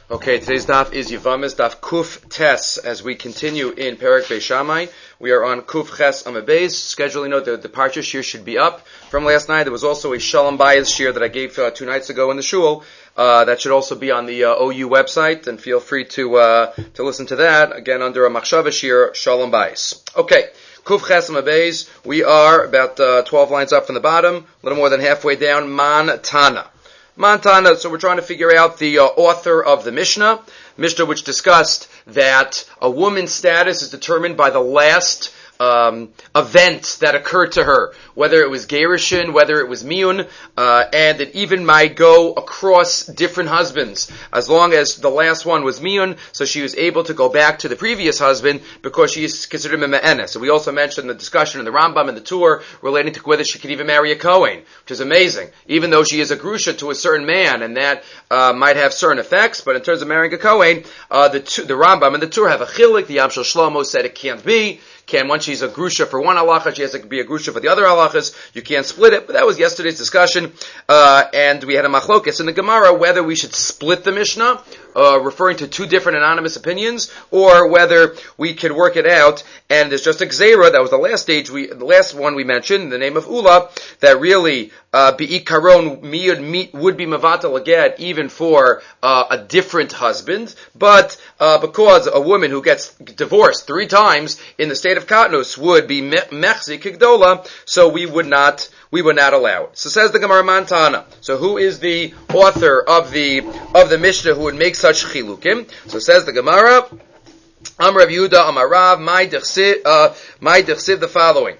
Okay, today's daf is Yevamis, daf Kuf Tes. As we continue in Perek Beis Shammai, we are on Kuf Ches Amud Beis. Scheduling note, the departure shir should be up from last night. There was also a Shalom Bayis shir that I gave 2 nights ago in the shul. That should also be on the OU website, and feel free to listen to that, again, under a Machshava shir, Shalom Bayis. Okay. Kuf Ches Amud Beis. We are about 12 lines up from the bottom, a little more than halfway down, Man Tana. Montana, so we're trying to figure out the author of the Mishnah which discussed that a woman's status is determined by the last event that occurred to her, whether it was Gerushin, whether it was Miyun, and it even might go across different husbands, as long as the last one was Miyun, so she was able to go back to the previous husband because she is considered a Me'ena. So we also mentioned the discussion in the Rambam and the Tur relating to whether she could even marry a Kohen, which is amazing, even though she is a Grusha to a certain man, and that might have certain effects, but in terms of marrying a Kohen, the Rambam and the Tur have a chilik. The Yam Shel Shlomo said it can't be. Once she's a grusha for one halacha, she has to be a grusha for the other halachas. You can't split it, but that was yesterday's discussion. And we had a machlokes in the Gemara whether we should split the Mishnah, referring to 2 different anonymous opinions, or whether we could work it out. And there's just a gzeira, that was the last one we mentioned, in the name of Ula, that really bi'ikaron miyud would be mavatal aged even for a different husband, but because a woman who gets divorced 3 times in the state of Katnus would be mechzi kigdola, so we would not allow it. So says the Gemara Montana. So who is the author of the Mishnah who would make such chilukim? So says the Gemara, Amar Rav Yehuda Amar Rav, my dechsiv the following.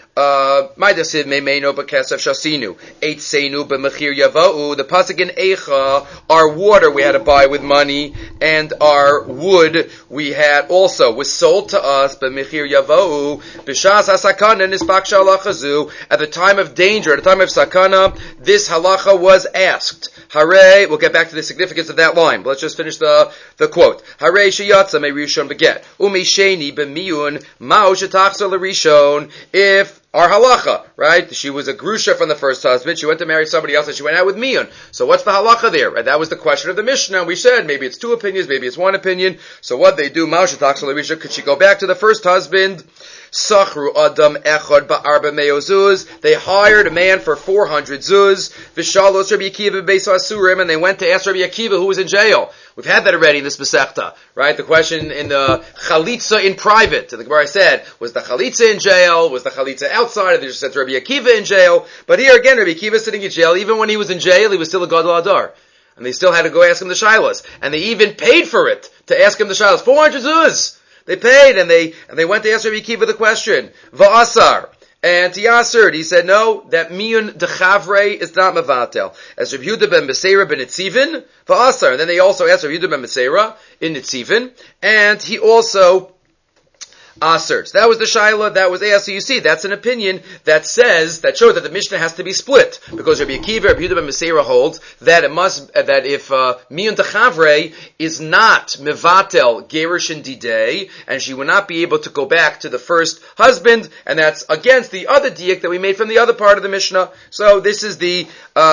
My dechsiv meimeno b'kesef shasinu eitzeinu b'mechir yavau. The pasuk in Eicha, our water we had to buy with money, and our wood we had also was sold to us b'mechir yavau b'shas hasakana nispak shalachazu. At the time of danger, at the time of sakana, this halacha was asked. Hare, we'll get back to the significance of that line, but let's just finish the quote. Hare sheyatza me rishon beget umi sheni b'miyun mao shetachzor l'rishon. If our halacha, right? She was a grusha from the first husband. She went to marry somebody else, and she went out with miyun. So what's the halacha there? Right? That was the question of the Mishnah. We said maybe it's 2 opinions, maybe it's 1 opinion. So what they do? Mao shetachzor l'rishon. Could she go back to the first husband? Sachru adam echad ba'arba meo zuz. They hired a man for 400 zuz. V'shalos Rabbi Akiva b'beis asurim, and they went to ask Rabbi Akiva, who was in jail. We've had that already in this Masechta, right? The question in the chalitza in private. The Gemara said, was the chalitza in jail? Was the chalitza outside? They just said Rabbi Akiva in jail. But here again, Rabbi Akiva sitting in jail. Even when he was in jail, he was still a gadol adar. And they still had to go ask him the shilas. And they even paid for it to ask him the shilas. 400 zuz! They paid, and they went to ask Rabbi Akiva the question. Va'asar. And he answered, he said, no, that miyun dechavre is not mevatel. As Rav Yehuda ben Beseira ben Nitzivin, va'asar. And then they also asked Rav Yehuda ben Beseira in Nitzivin, and he also answered. So that was the shaila that was asked. So you see, that's an opinion that shows that the Mishnah has to be split. Because Rabbi Akiva, Rabbi Yehuda ben Beseira holds that that if miyun dechavre is not mevatel gerushin didei, and she would not be able to go back to the first husband, and that's against the other diak that we made from the other part of the Mishnah. So this is the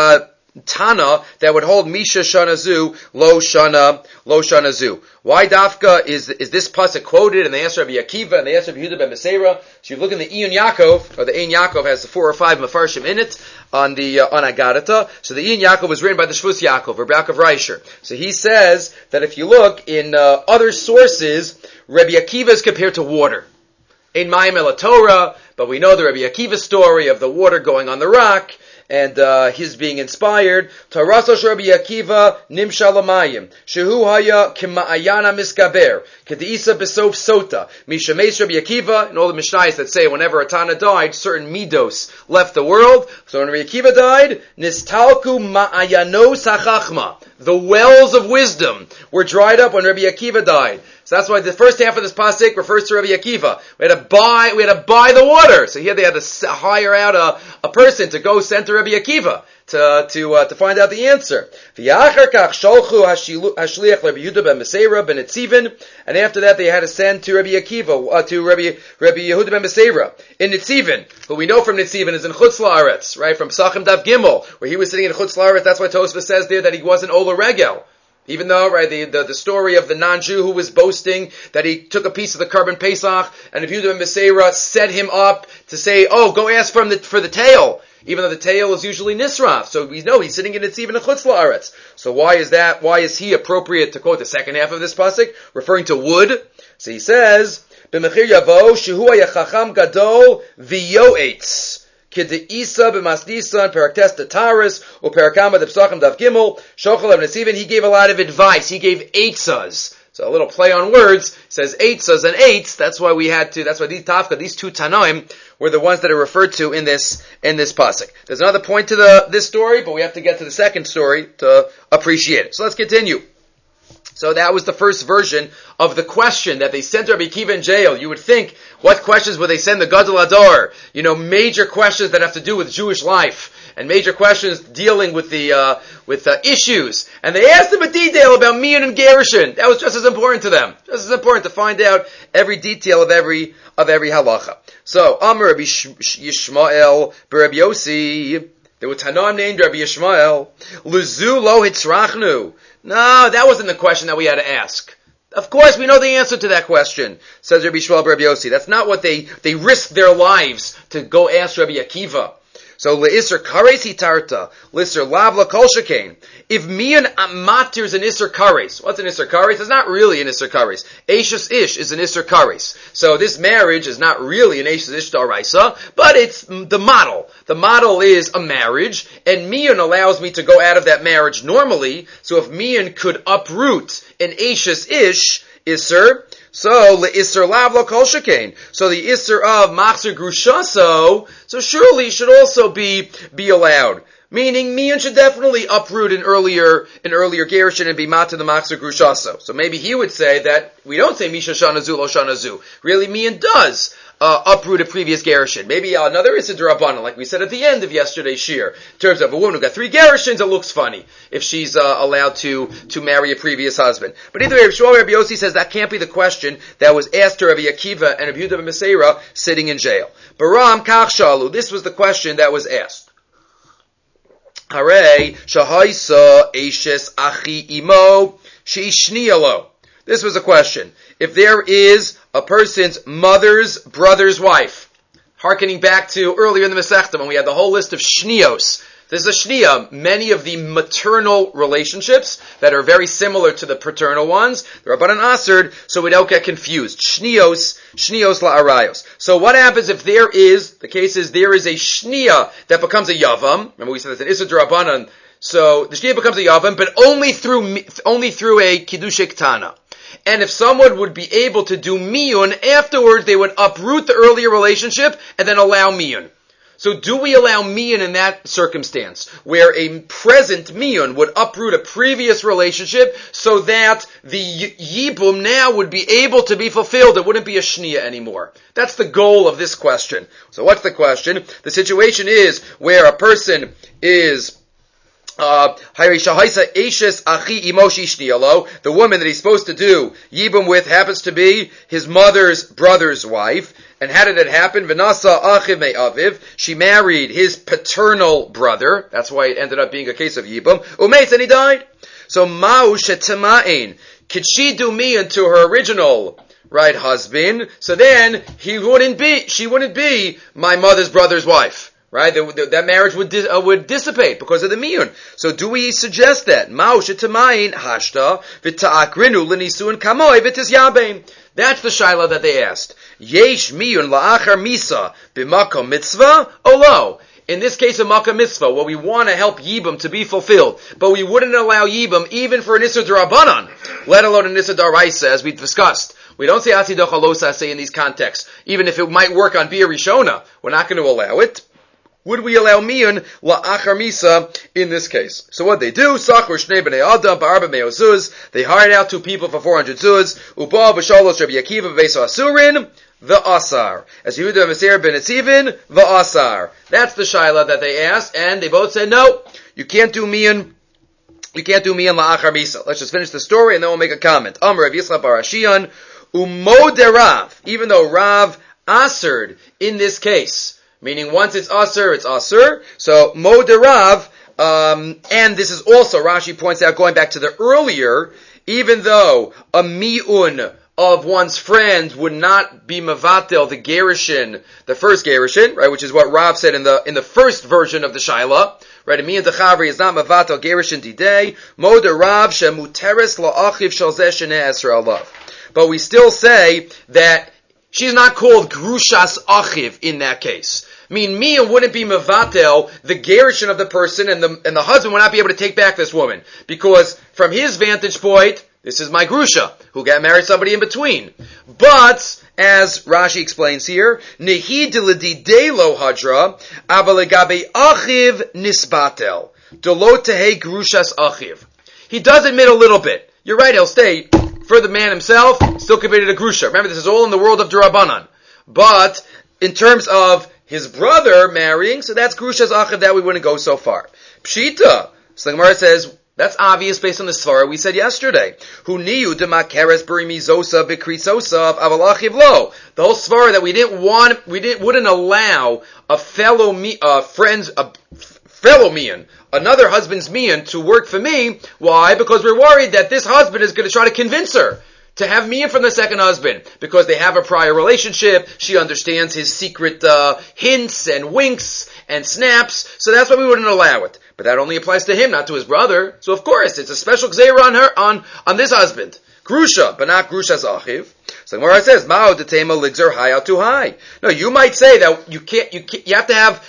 Tana that would hold Misha Shanazu, Lo Shanazu. Why Dafka is this pasuk quoted? And they asked Rabbi Akiva, and they asked Rabbi Yehuda ben Beseira. So you look in the Iyun Yaakov, or the Ein Yaakov has the 4 or 5 Mefarshim in it on Agadata. So the Iyun Yaakov was written by the Shvus Yaakov, or Yaakov Reisher. So he says that if you look in other sources, Rabbi Akiva is compared to water. In Mayim El Torah, but we know the Rabbi Akiva story of the water going on the rock, and his being inspired. Tarasosh Rabbi Akiva nimshal amayim shehu haya kima'ayana miskaber k'deisa besof sota mishameis Rabbi Akiva, and all the Mishnayos that say whenever a Tana died, certain midos left the world. So when Rabbi Akiva died, nistalku ma'ayanos hachachma, the wells of wisdom were dried up when Rabbi Akiva died. So that's why the first half of this pasuk refers to Rabbi Akiva. We had to buy the water. So here they had to hire out a person to go send to Rabbi Akiva to find out the answer. And after that they had to send to Rabbi Akiva, to Rabbi Yehuda ben Beseira in Nitzivin, who we know from Nitzivin is in Chutz La'aretz, right? From Psachim Dav Gimel, where he was sitting in Chutz La'aretz. That's why Tosfos says there that he wasn't Ola Regel. Even though, right, the story of the non-Jew who was boasting that he took a piece of the Korban Pesach, and Yehuda ben Beseira set him up to say, oh, go ask for the tail, even though the tail is usually Nisraf. So we know he's sitting in it's even a Chutz La'aretz. So why is that? Why is he appropriate to quote the second half of this pasuk, referring to wood? So he says, B'mechir yavo, shehu hayachacham gadol v'yoetz. K'de'isa b'masdisan, peraktes tataris, or perakama d'psachim dav gimel, shochel evnesiven, he gave a lot of advice. He gave eitzas. So a little play on words, says eitzas and eitz, that's why these tafka, these two tanoim, were the ones that are referred to in this pasuk. There's another point to this story, but we have to get to the second story to appreciate it. So let's continue. So that was the first version of the question that they sent Rabbi Akiva in jail. You would think, what questions would they send the Gadol Hador? Major questions that have to do with Jewish life, and major questions dealing with the issues. And they asked him in detail about Miyun and Gerushin. That was just as important to them. Just as important to find out every detail of every halacha. So, Amar Rabbi Yishmael Rabbi Yossi. There was Tanoim named Rabbi Yishmael. Luzu lo hitzrachnu. No, that wasn't the question that we had to ask. Of course, we know the answer to that question, says Rabbi Yishmael Rabbi Yossi. That's not what they risked their lives to go ask Rabbi Akiva. So, le'isr kares hitarta, le'isr lav l'kol shekain. If miyan matir is an isr kares, what's an isr kares? It's not really an isr kares. Eishes ish is an isr kares. So this marriage is not really an eishes ish daraisa, but it's the model. The model is a marriage, and miyan allows me to go out of that marriage normally. So if miyan could uproot an eishes ish isr, so le'isr lav l'kol shekain. So the isr of machzir grushaso, so surely should also be allowed. Meaning, miyan should definitely uproot an earlier gerushin and be mata the machzir grushaso. So maybe he would say that we don't say misha shanazu lo shanazu. Really, miyan does uproot a previous gerushin. Maybe another isser d'rabbanan, like we said at the end of yesterday's shir. In terms of a woman who got 3 gerushins, it looks funny if she's allowed to marry a previous husband. But either way, Rabbi Yossi says that can't be the question that was asked to Rabbi Akiva and Rabbi Yehuda ben Beseira sitting in jail. Baram kach shalu. This was the question that was asked. Hare shahaisa eishes achi imo sheishnialo. This was a question. If there is a person's mother's brother's wife, hearkening back to earlier in the Masechta when we had the whole list of shnios. There's a shnia, many of the maternal relationships that are very similar to the paternal ones. The Rabbanan Aserd, so we don't get confused. Shnios la'arayos. So what happens if there is a shnia that becomes a yavam? Remember we said it's an Issa D'Rabbanan. So the shnia becomes a yavam, but only through a kiddushay ktana. And if someone would be able to do miyun, afterwards they would uproot the earlier relationship and then allow miyun. So do we allow miyun in that circumstance, where a present miyun would uproot a previous relationship so that the yibum now would be able to be fulfilled? It wouldn't be a shnia anymore. That's the goal of this question. So what's the question? The situation is where a person is the woman that he's supposed to do yibum with happens to be his mother's brother's wife. And how did it happen? V'nasa achiv me'aviv. She married his paternal brother. That's why it ended up being a case of yibum. Umeitz, and he died. So ma'u shetama'in. Could she do miyun to her original husband? So then she wouldn't be my mother's brother's wife. Right? That marriage would dissipate because of the miyun. So do we suggest that? Ma'u shetama'in hashta v'ta'akrinu l'nisuin kamoi v'tisyabein. That's the shaila that they asked. Yesh miyun la'achar misa b'makom mitzvah olo. In this case of makom mitzvah, where we want to help yibum to be fulfilled, but we wouldn't allow yibum even for an issa d'Rabbanan, let alone an issa d'Oraisa, as we discussed. We don't say atzidoch alosa say in these contexts, even if it might work on Bia Rishona. We're not going to allow it. Would we allow miyun la'achar misa in this case? So what they do, sachur shnei b'nei adam ba'arba me'ozuz, they hired out 2 people for 400 zuz, uba b'shalos Rabbi Akiva v'veso asurin, v'asar. As Yehuda Meser ben Etzivin, v'asar. That's the shaila that they asked, and they both said, no, you can't do miyun la'achar misa. Let's just finish the story and then we'll make a comment. Amr Rav Yitzchak bar Ashiyan, umoderav, even though Rav asered in this case, meaning once it's aser, it's aser. So moderav, And this is also, Rashi points out, going back to the earlier, even though a mi'un of one's friend would not be mavatel, the gerushin, the first gerushin, right, which is what Rav said in the first version of the Shaila, right, a mi'un dechavri is not mavatel gerushin didei, moda Rav shemuteres la'achiv shalzeh sheneh esra alav. But we still say that she's not called grushas achiv in that case. I mean, Mia wouldn't be mevatel, the gerushin of the person, and the husband would not be able to take back this woman. Because from his vantage point, this is my grusha, who got married somebody in between. But, as Rashi explains here, nehi dilididei lo hadra, avalegabe achiv nisbatel, delo tehe grushas achiv. He does admit a little bit. You're right, he'll stay. For the man himself, still committed a grusha. Remember, this is all in the world of Durabanan. But, in terms of his brother marrying, so that's grushas achiv, that we wouldn't go so far. Pshita, so the Gemara says, that's obvious based on the svara we said yesterday. Hu niyu demakeres burimizosa bikrisosa aval achiv lo. The whole svara that wouldn't allow a fellow mian, another husband's mian, to work for me. Why? Because we're worried that this husband is going to try to convince her to have mian from the second husband, because they have a prior relationship. She understands his secret hints and winks and snaps, so that's why we wouldn't allow it. But that only applies to him, not to his brother. So of course, it's a special gzeira on her, on this husband. Grusha, but not grusha's achiv. So the Gemara says, "Mao detema ligzer high out too high." No, you might say that you have to have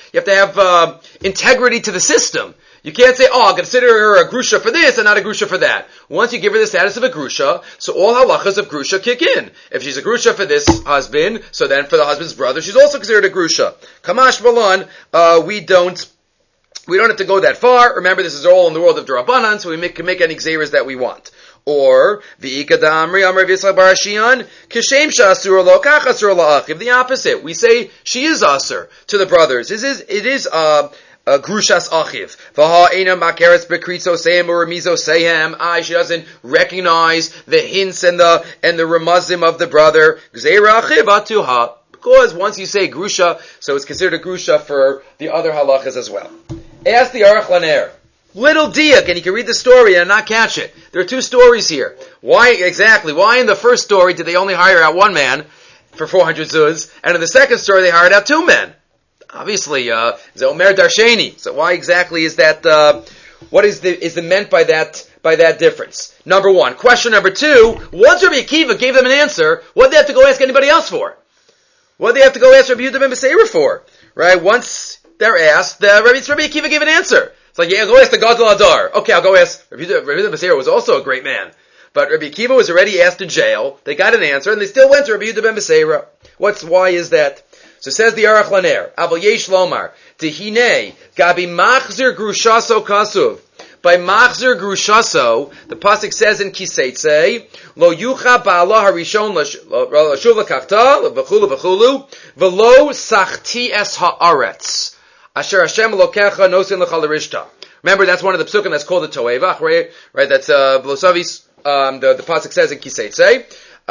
integrity to the system. You can't say, I'll consider her a grusha for this and not a grusha for that. Once you give her the status of a grusha, so all halachas of grusha kick in. If she's a grusha for this husband, so then for the husband's brother, she's also considered a grusha. Kamash Balan, we don't have to go that far. Remember, this is all in the world of Durabanan, so we can make any gzeiras that we want. Or, V'ika da'amri amr v'yitzchak barashiyan, kishem sha'asur lo kach asur la'achiv. The opposite. We say she is asur to the brothers. It is grushas achiv. V'ha ena makeres bekritzo sehem or remizo sehem. She doesn't recognize the hints and the remazim of the brother. Gzeira achiv atuha. Because once you say grusha, so it's considered a grusha for the other halachas as well. Ask the Aruch Laner. Little diak, and you can read the story and not catch it. There are two stories here. Why in the first story did they only hire out one man for 400 zuz, and in the second story they hired out two men? Obviously, Omer Darsheni. So why exactly is that, what is the meant by that difference? Number one. Question number two, once Rabbi Akiva gave them an answer, what did they have to go ask anybody else for? What did they have to go ask Rabbi Yehuda ben Beseira for? Right? Once they're asked, Rabbi Akiva gave an answer. It's like, yeah, go ask the Gadol Adar. Okay, I'll go ask. Rabbi Yehuda ben Beseira was also a great man. But Rabbi Akiva was already asked in jail. They got an answer, and they still went to Rabbi Yehuda ben Beseira. Why is that? So says the Aruch Laner, Aval Yesh Lomar, Tehine, Gabi Machzer Grushaso Kasuv. By Machzer Grushaso, the pasuk says in Kiseitze, Lo Yucha Ba'ala Harishon L'Shuv L'Kachta, V'chulu V'chulu, V'lo Sachti Es Ha'aretz, Asher Hashem Lokecha Nosin L'Chalorishta. Remember, that's one of the psukim that's called the Toevach, right? That's Blosavis, the pasuk says in Kiseitze.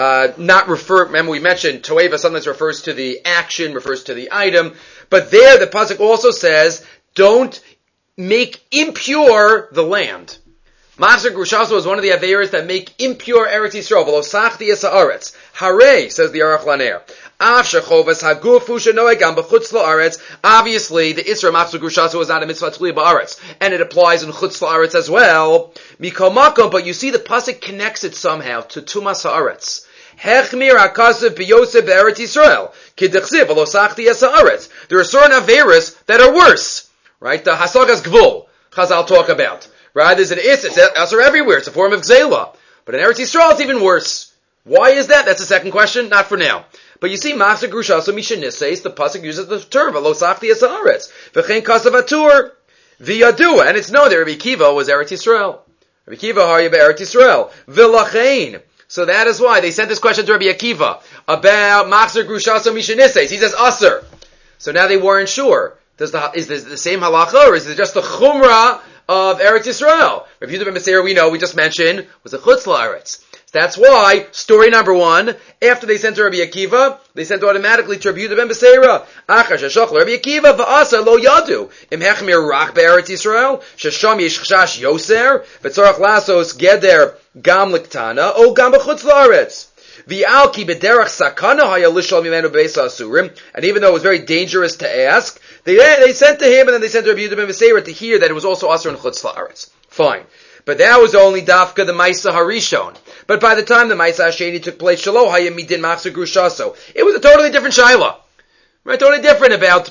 Remember we mentioned Toeva sometimes refers to the action, refers to the item, but there the pasuk also says, don't make impure the land. Machzer Grushaso is one of the Aveiros that make impure Eretz Yisrael. V'lo sachti es ha'aretz. Hare, says the Aruch Laner. Av shechovas hagufu shenoegam b'chutz la'aretz. Obviously, the Isra Machzer Grushaso is not a mitzvah tzliya ba'aretz. And it applies in chutz la'aretz as well. Mikol makom, but you see the pasuk connects it somehow to tumas ha'aretz. Hechmir hakasav b'yosef b'Eretz Yisrael. K'dechsiv v'lo sachti es ha'aretz. There are certain Aveiros that are worse. Right? The Hasagas Gvul, Chazal talk about. Right? There's an Is, it's Asur everywhere. It's a form of Gzela. But in Eretz Yisrael, it's even worse. Why is that? That's the second question. Not for now. But you see, Machzer Grushaso Mishanisseis, the pasuk uses the term, V'lo Sachti Es Ha'aretz. V'chein Kasav Atur, V'yadua. And it's known that Rabbi Akiva was Eretz Yisrael. Rabbi Akiva Harya Eretz Yisrael. V'lachein. So that is why they sent this question to Rabbi Akiva about Machzer Grushaso Mishanisseis. He says Asur. So now they weren't sure. Is this the same halacha, or is it just the chumrah of Eretz Yisrael? Rabbi Yehuda ben Beseira, we just mentioned, was a chutz la'aretz. That's why, story number one, after they sent to Rabbi Akiva, they sent automatically to Rabbi Yehuda ben Beseira. Achar sheshach Rabbi Akiva v'asa lo yadu. Im hechmir rak be'eretz Yisrael, shesham yesh chashash yoser, v'tzorach lasos geder gam liktana, o gam b'chutz la'aretz. V'alki b'derach sakana haya lishol mimenu be'esa asurim, and even though it was very dangerous to ask, they sent to him and then they sent to Rabbi Yehuda ben Beseira to hear that it was also asur in chutz la'aretz. Fine. But that was only dafka the Maisa Harishon. But by the time the Maisa Hasheni took place, Shalo Hayamidin Machzor Grushaso, it was a totally different shaila. Right? Totally different about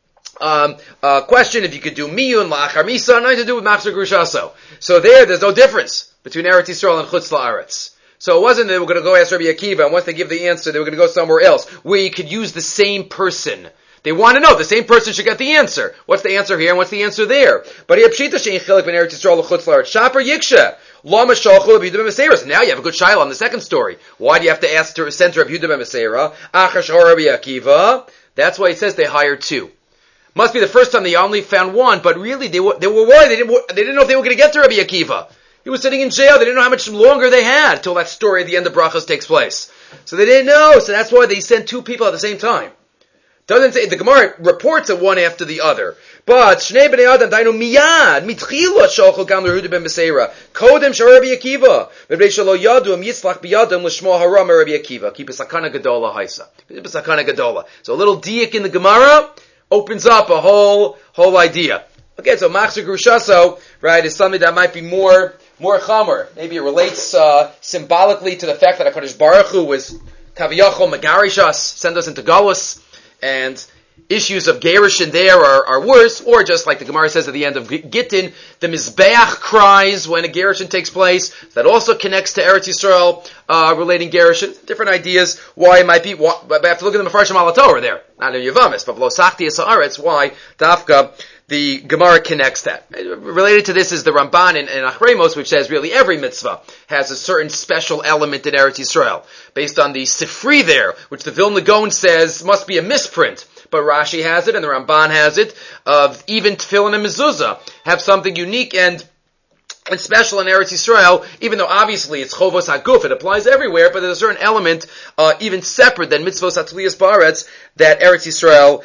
question if you could do Miyun La'achar Misa, nothing to do with Machzor Grushaso. So there's no difference between Eretz Yisrael and Chutz La'aretz. So it wasn't that they were going to go ask Rabbi Akiva, and once they give the answer, they were going to go somewhere else, where you could use the same person. They want to know, the same person should get the answer. What's the answer here and what's the answer there? But here, Pshita shein chilik ben Eretz Yisrael l'chutz la'aretz. Shaper yiksha. Lama shalchu Rabbi Yehuda ben Beseira. Now you have a good shaila on the second story. Why do you have to ask to send to Rabbi Yehuda ben Beseira? Achar shor Rabbi Akiva. That's why it says they hired two. Must be the first time they only found one, but really they were worried. They didn't know if they were going to get to Rabbi Akiva. He was sitting in jail. They didn't know how much longer they had till that story at the end of Brachos takes place. So they didn't know. So that's why they sent two people at the same time. Doesn't say, the Gemara reports it one after the other. But, Shnei b'nei Adam, dainu miyad, mitchila sholcho gam l'Yehuda ben Beseira, kodem shar Rabbi Akiva, v'bnei shelo yadu, yitzlach b'yadam l'shmo haram Rabbi Akiva. Keep a sakana gadola haisa. Keep a sakana gadola. So a little diak in the Gemara opens up a whole idea. Okay, so Machzor Grushaso, right, is something that might be more chamor. Maybe it relates, symbolically to the fact that HaKadosh Baruch Hu was kaviyachol megarish us, send us into Galus, and issues of Gerushin there are worse, or just like the Gemara says at the end of Gittin, the Mizbeach cries when a Gerushin takes place. That also connects to Eretz Yisrael, relating Gerushin. Different ideas why it might be, but I have to look at the Mefarshim al Torah there. Not in Yavamis, but V'lo Sachti es haaretz, why Dafka, the Gemara connects that. Related to this is the Ramban in Achremos, which says really every mitzvah has a certain special element in Eretz Yisrael, based on the Sifri there, which the Vilna Gaon says must be a misprint. But Rashi has it, and the Ramban has it, of even Tefillin and Mezuzah have something unique and special in Eretz Yisrael, even though obviously it's Chovos HaGuf, it applies everywhere, but there's a certain element, even separate than Mitzvos HaTliyas Ba'aretz, that Eretz Yisrael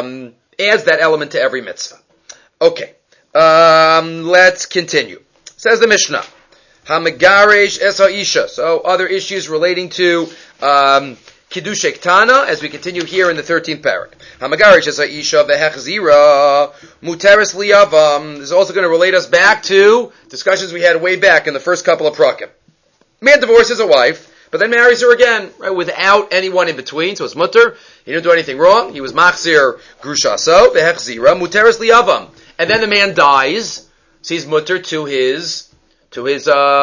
adds that element to every mitzvah. Okay, let's continue. Says the Mishnah, Ha'megaresh es ha'isha. So other issues relating to Kiddushei Ktana, as we continue here in the 13th parak. Ha'megaresh es ha'isha vehechzira muteres liyavam. This is also going to relate us back to discussions we had way back in the first couple of prakim. Man divorces a wife, but then marries her again, right, without anyone in between, so it's mutter. He didn't do anything wrong. He was machzir grushaso vehechzira muteres liyavam. And then the man dies, so he's mutter to his wife,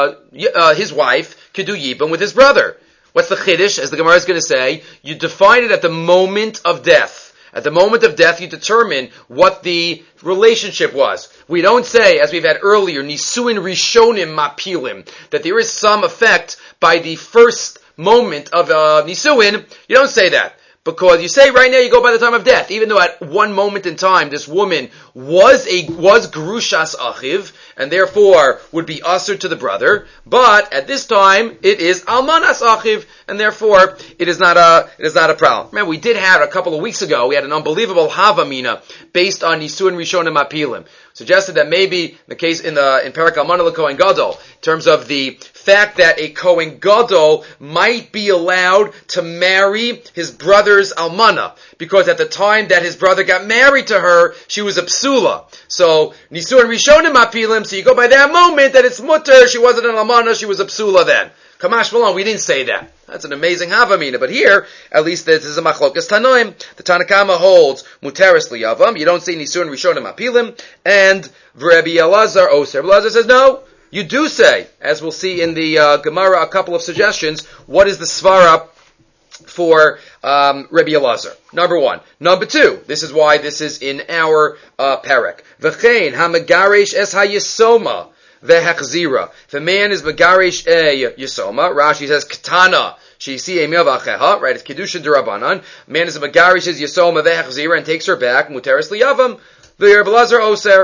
could do yibam with his brother. What's the chiddush? As the Gemara is going to say, you define it at the moment of death. At the moment of death, you determine what the relationship was. We don't say, as we've had earlier, nisuin rishonim mapilim, that there is some effect by the first moment of nisuin. You don't say that. Because you say right now you go by the time of death, even though at one moment in time this woman was Gerushas Achiv, and therefore would be usher to the brother, but at this time it is Almanas Achiv, and therefore it is not a problem. Remember, we did have a couple of weeks ago, we had an unbelievable Havamina based on Nisuin Rishonim Apilim. Suggested that maybe the case in Perek Almana Kohen Gadol, in terms of the fact that a Kohen Gadol might be allowed to marry his brother's Almana, because at the time that his brother got married to her, she was a psula. So, Nisuin Rishonim Apilim, so you go by that moment that it's mutter, she wasn't an Almana, she was a psula then. Kamash Malon, we didn't say that. That's an amazing Havamina. But here, at least this is a Machlokas Tanoim. The Tanakama holds Muteris Liyavam. You don't say Nisuin Rishonim Apilim. And Rabbi Elazar Oser. Rabbi Elazar says, no, you do say, as we'll see in the Gemara, a couple of suggestions, what is the Svara for Rabbi Elazar? Number one. Number two, this is why this is in our Perek. V'chein ha'megaresh es ha'yisoma. Vehechzira. If a man is megarish yisoma, Rashi says katana. She see a milvacheha, right? It's kedusha derabanan. Man is megarish yisoma vehechzira and takes her back. Muteris liyavam. The Rabbi Elazar oser.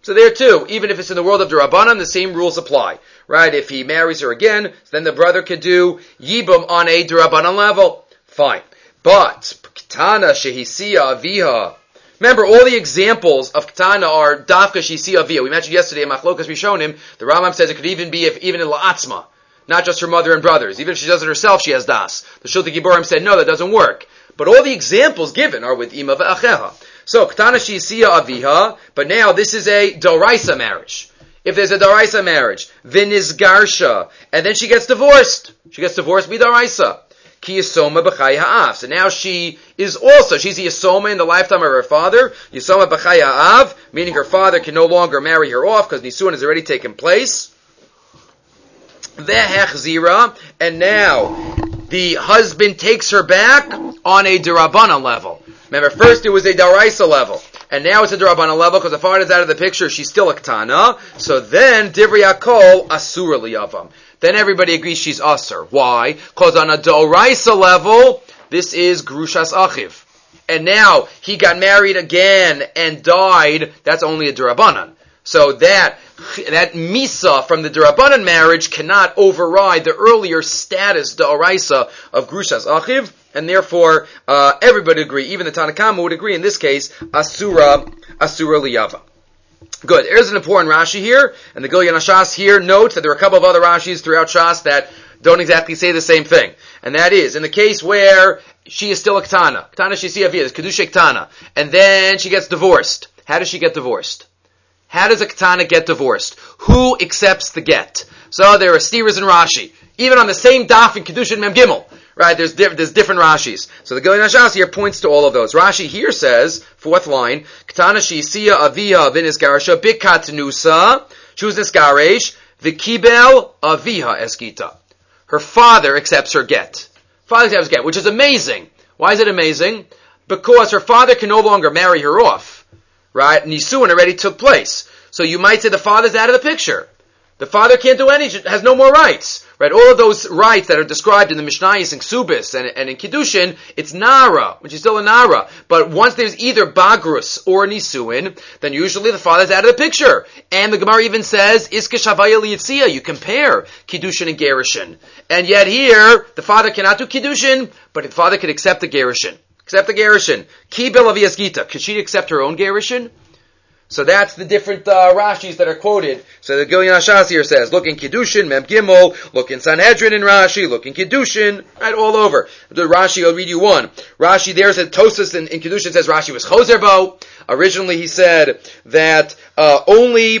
So there too, even if it's in the world of Durabanan, the same rules apply. Right? If he marries her again, then the brother could do Yibum on a Durabanan level. Fine. But, Ketana Shehisiya Aviha. Remember, all the examples of Ketana are Dafka Shehisiya Aviha. We mentioned yesterday in Machlokas Rishonim, the Rambam says it could even be even in La'atzma. Not just her mother and brothers. Even if she does it herself, she has Das. The Shulti Giborim said, no, that doesn't work. But all the examples given are with Ima ve'acheha. So, Ketana Shehisiya Aviha, but now this is a Doraisa marriage. If there's a Doraisa marriage, Vinizgarsha, and then she gets divorced. She gets divorced by Doraisa. Ki Yisoma b'chai ha'av. So now she's a Yisoma in the lifetime of her father. Yisoma b'chai ha'av, meaning her father can no longer marry her off because Nisuin has already taken place. Vehechzira, and now the husband takes her back on a Durabanan level. Remember, first it was a Daraisa level, and now it's a Durabanan level because the father's out of the picture, she's still a Ketana. So then, Divrei Hakol, Asura liyavam. Then everybody agrees she's Asur. Why? Because on a Daraisa level, this is Grushas Achiv. And now, he got married again and died, that's only a Durabanan. So that Misa from the Durabanan marriage cannot override the earlier status, Da'araisa, of Grushas Achiv, and therefore, everybody agree, even the Tanakama would agree in this case, Asura Liyava. Good. There's an important Rashi here, and the Gilyon HaShas here notes that there are a couple of other Rashis throughout Shas that don't exactly say the same thing. And that is, in the case where she is still a Ketana Shehisiya Aviha, Kedusha Ketana, and then she gets divorced. How does she get divorced? How does a Ketana get divorced? Who accepts the get? So there are steers in Rashi. Even on the same daf in Kedushin Mem Gimel. Right, there's different Rashis. So the Gilyon HaShas here points to all of those. Rashi here says, fourth line, Ketana Shehisiya Aviha v'nisgarsha bikatnusa, she was nisgaresh, v'kibel Aviha eskita. Her father accepts her get. Father accepts get, which is amazing. Why is it amazing? Because her father can no longer marry her off. Right? Nisuin already took place. So you might say the father's out of the picture. The father can't do anything, has no more rights. Right? All of those rights that are described in the Mishnayos and Ksubis and in Kiddushin, it's Nara, which is still a Nara. But once there's either Bagrus or Nisuin, then usually the father's out of the picture. And the Gemara even says, Iska Shavaya Liyitzia, you compare Kiddushin and Gerushin. And yet here, the father cannot do Kiddushin, but the father can accept the Gerushin. Accept the Gerushin. Ki Belavias Gita. Could she accept her own Gerushin? So that's the different Rashis that are quoted. So the Gilyon HaShas here says, look in Kiddushin, Mem Gimel, look in Sanhedrin in Rashi, look in Kiddushin, right, all over. The Rashi, I'll read you one. Rashi, there's a Tosas in Kiddushin says Rashi was Choserbo. Originally he said that he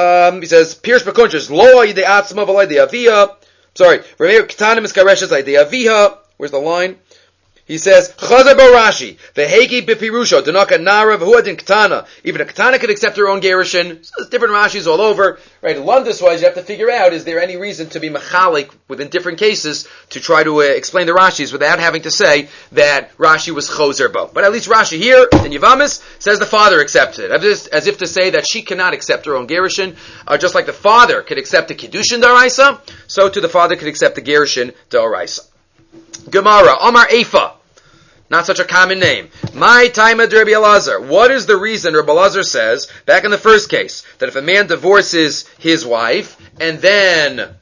says, Pierce Bekunches, Lo Yidei Atzma V'Lai Yidei Avia. Sorry, Remeir Ketanim Iskareshes Yidei Avia. Where's the line? He says, Chazer Barashi, Vehegi Bipirusho, Danaka Nara, V'huadin Ketana. Even a Ketana could accept her own Gerushin. So there's different Rashis all over. Right, Lundus-wise, you have to figure out, is there any reason to be machalik within different cases to try to explain the Rashis without having to say that Rashi was Choser Bo. But at least Rashi here, in Yavamis, says the father accepted it. As if to say that she cannot accept her own Gerushin. Just like the father could accept the Kiddushin Daraisa, so too the father could accept the Gerushin Daraisa. Gemara, Omar Eifa. Not such a common name. My time at Rabbi Elazar. What is the reason Rabbi Elazar says, back in the first case, that if a man divorces his wife, and then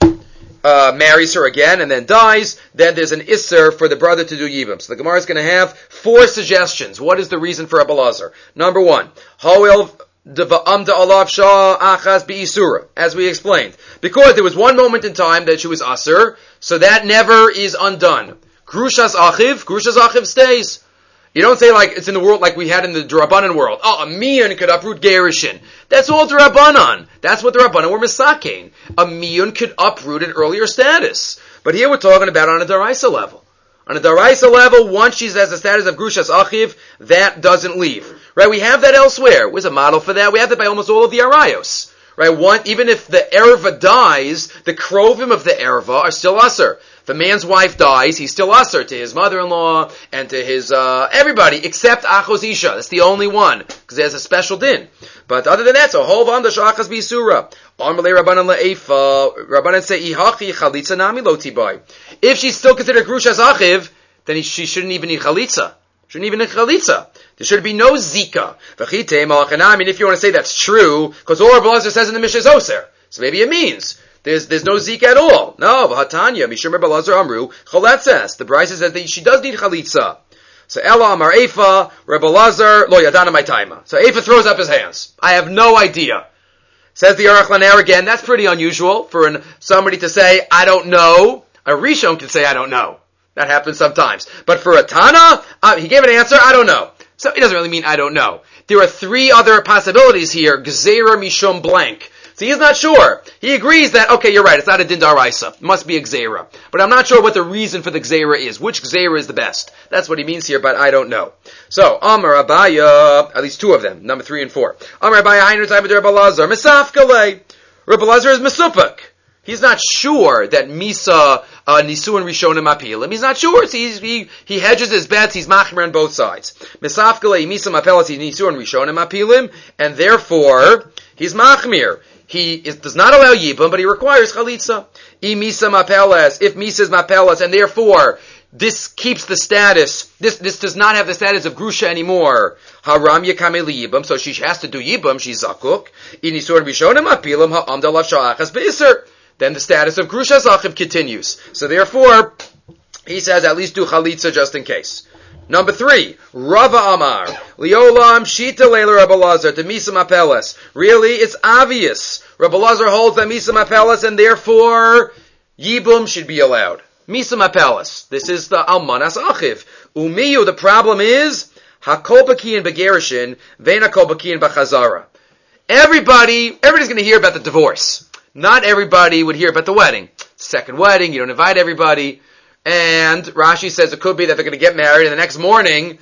marries her again, and then dies, then there's an Isser for the brother to do Yibam. So the Gemara is going to have 4 suggestions. What is the reason for Rabbi Elazar? Number 1, as we explained. Because there was one moment in time that she was Asur, so that never is undone. Grushas Achiv stays. You don't say like it's in the world like we had in the Drabanan world. Oh, a Miyun could uproot Gerushin. That's all Drabanan. That's what the Rabbanan were misakein. A Miyun could uproot an earlier status. But here we're talking about on a Daraisa level. On a Daraisa level, once she has the status of Grushas Achiv, that doesn't leave. Right? We have that elsewhere. Where's a model for that? We have that by almost all of the Arayos. Right? Even if the Erva dies, the Krovim of the Erva are still Asur. If a man's wife dies, he's still Asur to his mother-in-law and to his, everybody, except Achos Isha. That's the only one, because there's a special din. But other than that, so whole Vanda Shachas Bisura. Rabbanan say, Ihachi Chalitza Nami Lo Tibai. If she's still considered Grushas Achiv, then she shouldn't even need Chalitza. Shouldn't even need Chalitza. There should be no zika. I mean, if you want to say that's true, because all Rabbi Elazar says in the Mishnah is oser. So maybe it means there's no zika at all. No, v'hatanya, mishum Rabbi Elazar amru, chaletzes. The Brisa says that she does need chalitza. So Ella Amar Eifa, Rabbi Elazar, lo yadana my taima. So Eifa throws up his hands. I have no idea. Says the Aruch LaNer again, that's pretty unusual for somebody to say, I don't know. A Rishon can say, I don't know. That happens sometimes. But for a Tana, he gave an answer, I don't know. So it doesn't really mean I don't know. There are three other possibilities here. Gzeira mishum blank. So he is not sure. He agrees that, okay, you're right, it's not a din daraisa. It must be a gzeira. But I'm not sure what the reason for the gzeira is. Which gzeira is the best? That's what he means here, but I don't know. So, Amar Abaya, at least two of them, number 3 and 4. Amar Abaya, Hainu Taima de Rabbi Elazar, Misafkale. Rabbi Elazar is Mesupik. He's not sure that Misa Nisuin Rishonim Apilim. He's not sure. So he hedges his bets. He's machmer on both sides. Misafkale Misa Mapelas Nisuin Rishonim Apilim, and therefore he's machmir. He does not allow yibum, but he requires chalitza. If Misa is mapelas, and therefore this keeps the status. This does not have the status of grusha anymore. Haram yakame yibum, so she has to do yibum. She's zakuk. Inisur rishonim apilim ha'amdalav sha'achas beiser. Then the status of grusha zachiv continues. So therefore, he says at least do chalitza just in case. Number 3, Rava Amar, Liolam Shita Leila Rabbi Elazar, to Misa Mapelas. Really, it's obvious. Rabbi Elazar holds that Misa Mapelas, and therefore, Yibum should be allowed. Misa Mapelas. This is the Almanas Achiv. Umiyu, the problem is, Hakol Bakiyin Begerishin, Vein Hakol Bakiyin Bachazara. Everybody's going to hear about the divorce. Not everybody would hear about the wedding. Second wedding, you don't invite everybody. And Rashi says it could be that they're going to get married, and the next morning,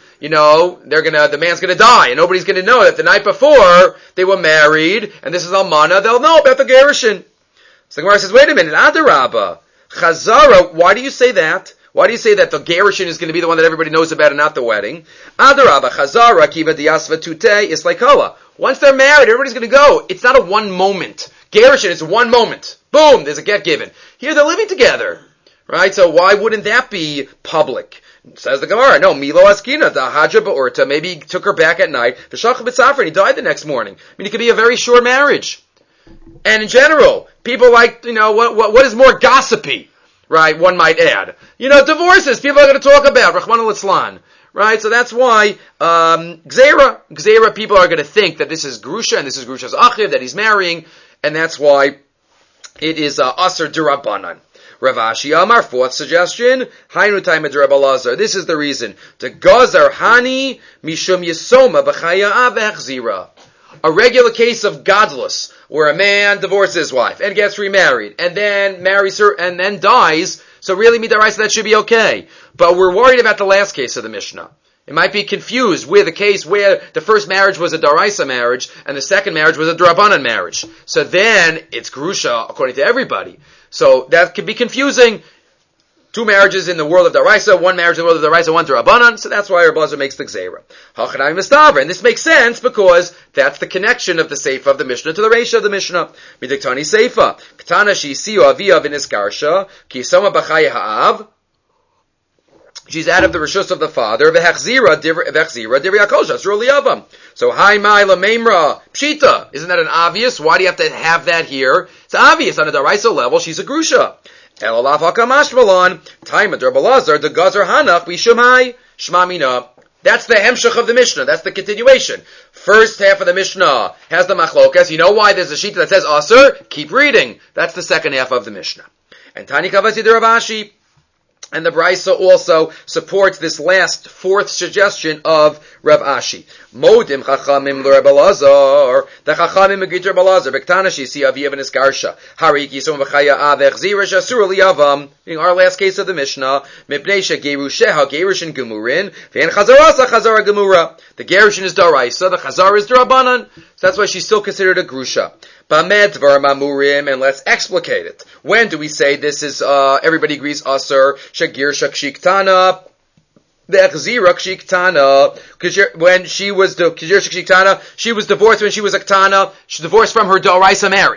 the man's going to die, and nobody's going to know that the night before they were married, and this is Almana, they'll know about the Gerushin. So the Gemara says, wait a minute, Adarabba, Chazara, why do you say that? Why do you say that the Gerushin is going to be the one that everybody knows about and not the wedding? Adarabba, Chazara, Kiva Diasva Tute, Islaikola. Once they're married, everybody's going to go. It's not a one moment. Gerushin is one moment. Boom, there's a get given. Here they're living together. Right, so why wouldn't that be public? Says the Gemara, no, Milo Askina, the Haja Ba'urta, maybe he took her back at night, V'shach B'tzafra, and he died the next morning. I mean, it could be a very short marriage. And in general, people like, what is more gossipy, right, one might add. Divorces, people are going to talk about, Rachmana Litzlan. Right, so that's why, Gzeira, people are going to think that this is Grusha, and this is Grusha's Achiv, that he's marrying, and that's why it is Asr Durabanan. Rav Ashi Amar, fourth suggestion, Hainu Taima de Rabbi Elazar. This is the reason. To Gazar Hani Mishum Yisoma B'chaya Avechzira. A regular case of godless, where a man divorces his wife and gets remarried, and then marries her and then dies. So really, midaraisa, that should be okay. But we're worried about the last case of the Mishnah. It might be confused with the case where the first marriage was a daraisa marriage and the second marriage was a drabanan marriage. So then it's grusha according to everybody. So that could be confusing. 2 marriages in the world of daraisa, 1 marriage in the world of daraisa, 1 drabanan. So that's why Rabbi Elazar makes the gzeira. Hachanai mistaver, and this makes sense because that's the connection of the seifa of the Mishnah to the reisha of the Mishnah. Midiktani seifa, Ketana sheisiu avia v'niskarsha, ki soma b'chaya ha'av. She's out of the rishus of the father. V'hechzira divri akosha asur liyavam. So hai mai lamemra pshita. Isn't that an obvious? Why do you have to have that here? It's obvious on a daraisa level. She's a grusha. Elolav hakamashmalan taima Rabbi Elazar the gazer hanach b'shumai shmamina. That's the hemshach of the Mishnah. That's the continuation. First half of the Mishnah has the machlokas. You know why there's a shita that says asur? Keep reading. That's the second half of the Mishnah. And Tani Kavasi de Rav Ashi. And the Brisa also supports this last 4th suggestion of Rav Ashi. Modim chachamim l'Reb Elazar. The chachamim agreed to Reb Elazar. V'ktana shisi aviyav v'nisgarsha. Hariki yisum v'chaya avech zirish asur liyavam. In our last case of the Mishnah, mipnei shegerusheha gerushin gemurin v'en chazarasa chazara gemura. The gerushin is daraisa. The chazar is drabanan. So that's why she's still considered a grusha. Bamed dvar mamurim, and let's explicate it. When do we say this is, everybody agrees, asur, shagir shakshiktana, ve'echzira kshiktana, when she was, kshir shakshiktana, she was divorced when she was a ktana, she divorced from her daraisa marriage.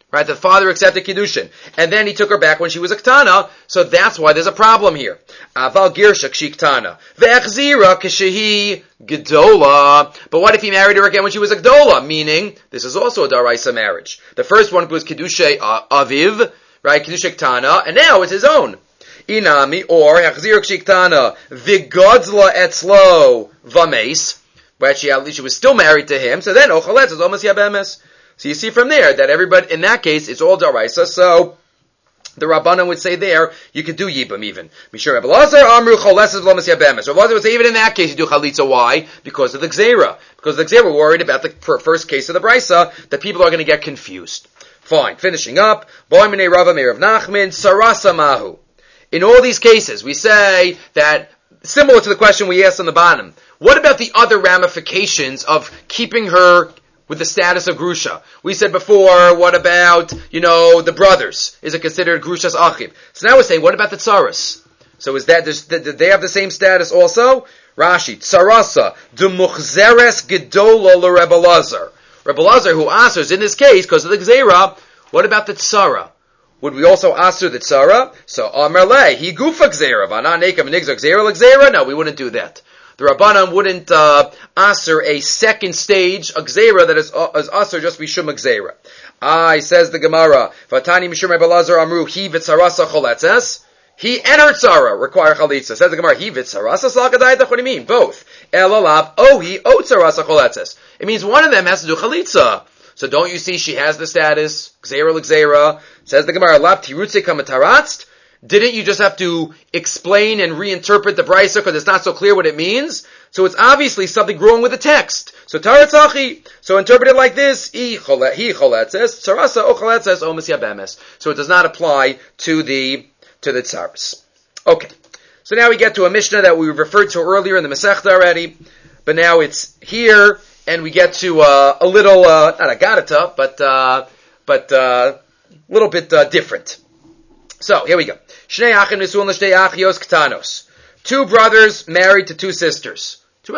Right, the father accepted Kiddushin. And then he took her back when she was a Ktana, so that's why there's a problem here. Aval Girsha K'shi Ktana. Ve'echzira K'shehi Gedola. But what if he married her again when she was a Gedola? Meaning, this is also a Daraisa marriage. The first one was Kiddushay Aviv, right, Kiddushay Ktana, and now it's his own. Inami, or Hechzira K'shi Ktana. V'godzla Etzlo Vames. But she was still married to him, so then Ochaletz is almost Yabemes. So you see from there that everybody, in that case, it's all Daraisa, so the Rabbanan would say there, you could do Yibam even. Mishur Rebbe Lazar, Amru Choleses V'lomas Yabemes. Rebbe Lazar would say even in that case you do Chalitza. Why? Because of the Gzeira. Because the Gzeira were worried about the first case of the Brisa, that people are going to get confused. Fine. Finishing up. Boimene Rava Meir of Nachman, Sarasa Mahu. In all these cases, we say that, similar to the question we asked on the bottom, what about the other ramifications of keeping her with the status of Grusha? We said before, what about, the brothers? Is it considered Grusha's Achib? So now we're saying, what about the Tsaras? So is that, did they have the same status also? Rashi, Tsarasa, du Muchzeres Gedola l'Rebbe Lazar. Rebbe Lazar, who answers in this case, because of the Gzeira, what about the Tsara? Would we also answer the Tsara? So, Amar Le, he Gufa Gzeira, Vana Nekam Nigzar Gzeira l'Gzeira? No, we wouldn't do that. The Rabbanan wouldn't answer a second stage, a Gzeira that is answer just Mishum Gzeira. Says the Gemara, Vatani Mishum Rebbe Lazar Amru, he v'tzarasa choletzes. He and her tzara require chalitza. Says the Gemara, he v'tzarasa salkadayta. What do you mean? Both. Elalav, he tzarasa choletzes. It means one of them has to do chalitza. So don't you see she has the status, Gzeira l'Gzeira. Says the Gemara, Lav tirutze kamataratzt. Didn't you just have to explain and reinterpret the Brisa because it's not so clear what it means? So it's obviously something wrong with the text. So Taratzachi, so interpret it like this, he choletzes, Tsarasa o choletzes o mesyabemes. So it does not apply to the Tsaras. Okay. So now we get to a Mishnah that we referred to earlier in the Masechta already, but now it's here, and we get to a little, not Agadata, but a little bit different. So, here we go. Shnei achim nisuon l'shnei achios ktanos. Two brothers married to two sisters. So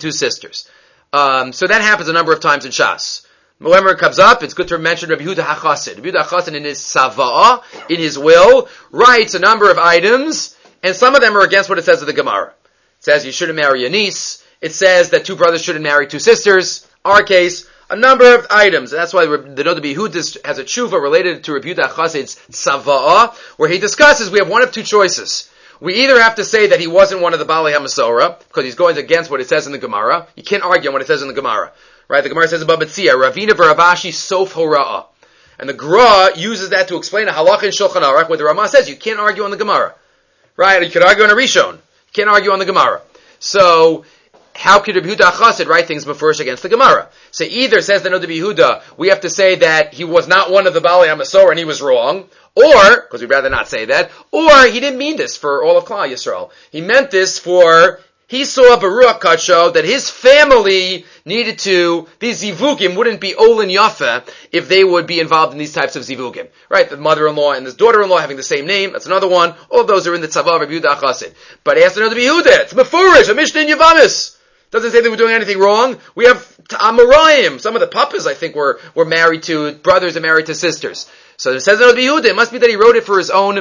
that happens a number of times in Shas. Whenever it comes up, it's good to mention Rabbi Yehuda HaChassid. Rabbi Yehuda HaChassid in his Sava'ah, in his will, writes a number of items, and some of them are against what it says of the Gemara. It says you shouldn't marry a niece. It says that two brothers shouldn't marry two sisters. Our case, a number of items. And that's why the Noda B'Yehuda has a tshuva related to Rabbi Yehuda HaChassid's Sava'ah, where he discusses we have one of two choices. We either have to say that he wasn't one of the Balei HaMasorah, because he's going against what it says in the Gemara. You can't argue on what it says in the Gemara. Right? The Gemara says in Baba Tzia, Ravina v'Ravashi sof hora'ah. And the Gra uses that to explain a halach in Shulchan Aruch, where the Ramah says you can't argue on the Gemara. Right? You can argue on a Rishon. You can't argue on the Gemara. So, how could Rabbi Yehuda HaChassid write things first against the Gemara? So either says the Noda B'Yehuda, we have to say that he was not one of the Balei HaMasorah and he was wrong, or, because we'd rather not say that, or he didn't mean this for all of Klal Yisrael. He meant this for, he saw a Baruch Kadsho that his family needed to, these zivugim wouldn't be Olin Yafa if they would be involved in these types of zivugim. Right? The mother-in-law and the daughter-in-law having the same name, that's another one. All of those are in the Tzava of Rabbi Yehuda HaChassid. But ask the Noda B'Yehuda, it's Mefurish, a Mishnah in Yavamis. Doesn't say they were doing anything wrong. We have Amoraim. Some of the papas, I think, were married to brothers and married to sisters. So it says in Rabbi Yehuda, it must be that he wrote it for his own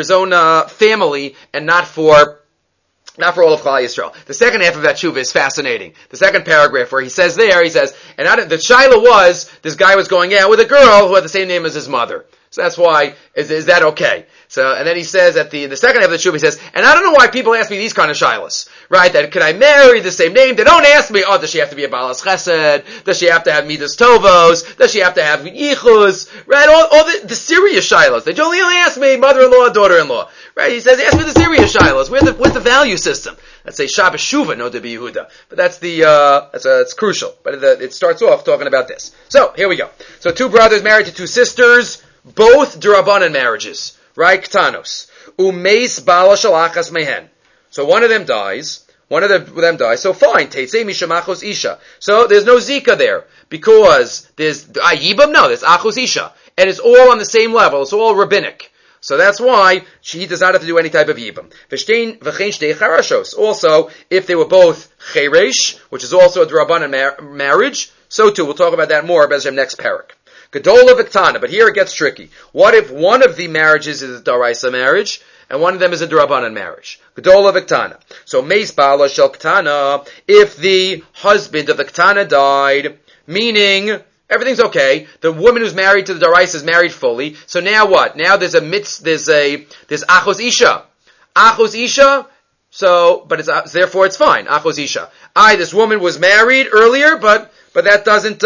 family and not for all of Klal Yisrael. The second half of that tshuva is fascinating. The second paragraph where he says, the shaila was, this guy was going out with a girl who had the same name as his mother. So that's why, is that okay? So, and then he says at the second half of the tshuva, he says, and I don't know why people ask me these kind of shilas, right? That could I marry the same name? They don't ask me, does she have to be a balas chesed? Does she have to have midas tovos? Does she have to have yichus? Right? All the serious shilas. They only ask me mother-in-law, daughter-in-law. Right? He says, ask me the serious shilas. Where's the value system? Let's say Shabbos Shuva, Noda B'Yehuda. But that's it's crucial. But it starts off talking about this. So, here we go. So, two brothers married to two sisters, both D'Rabbanan marriages. Right? Ktanos. Umeis bala shalachas mehen. So one of them dies. So fine. Teitzei mishamachos isha. So there's no zika there. Because there's yibam? No, there's achos isha. And it's all on the same level. It's all rabbinic. So that's why she does not have to do any type of yibam. V'chein shtei charashos. Also, if they were both cheresh, which is also a D'Rabbanan marriage, so too, we'll talk about that more, Bezhem next parak. Gedola v'ktana. But here it gets tricky. What if one of the marriages is a daraisa marriage, and one of them is a drabanan marriage? Gedola v'ktana. So meis bala shel ktana, if the husband of the ktana died, meaning everything's okay, the woman who's married to the daraisa is married fully, so now what? Now there's achos isha. Achos isha, so, but therefore it's fine. Achos isha. This woman was married earlier, but that doesn't,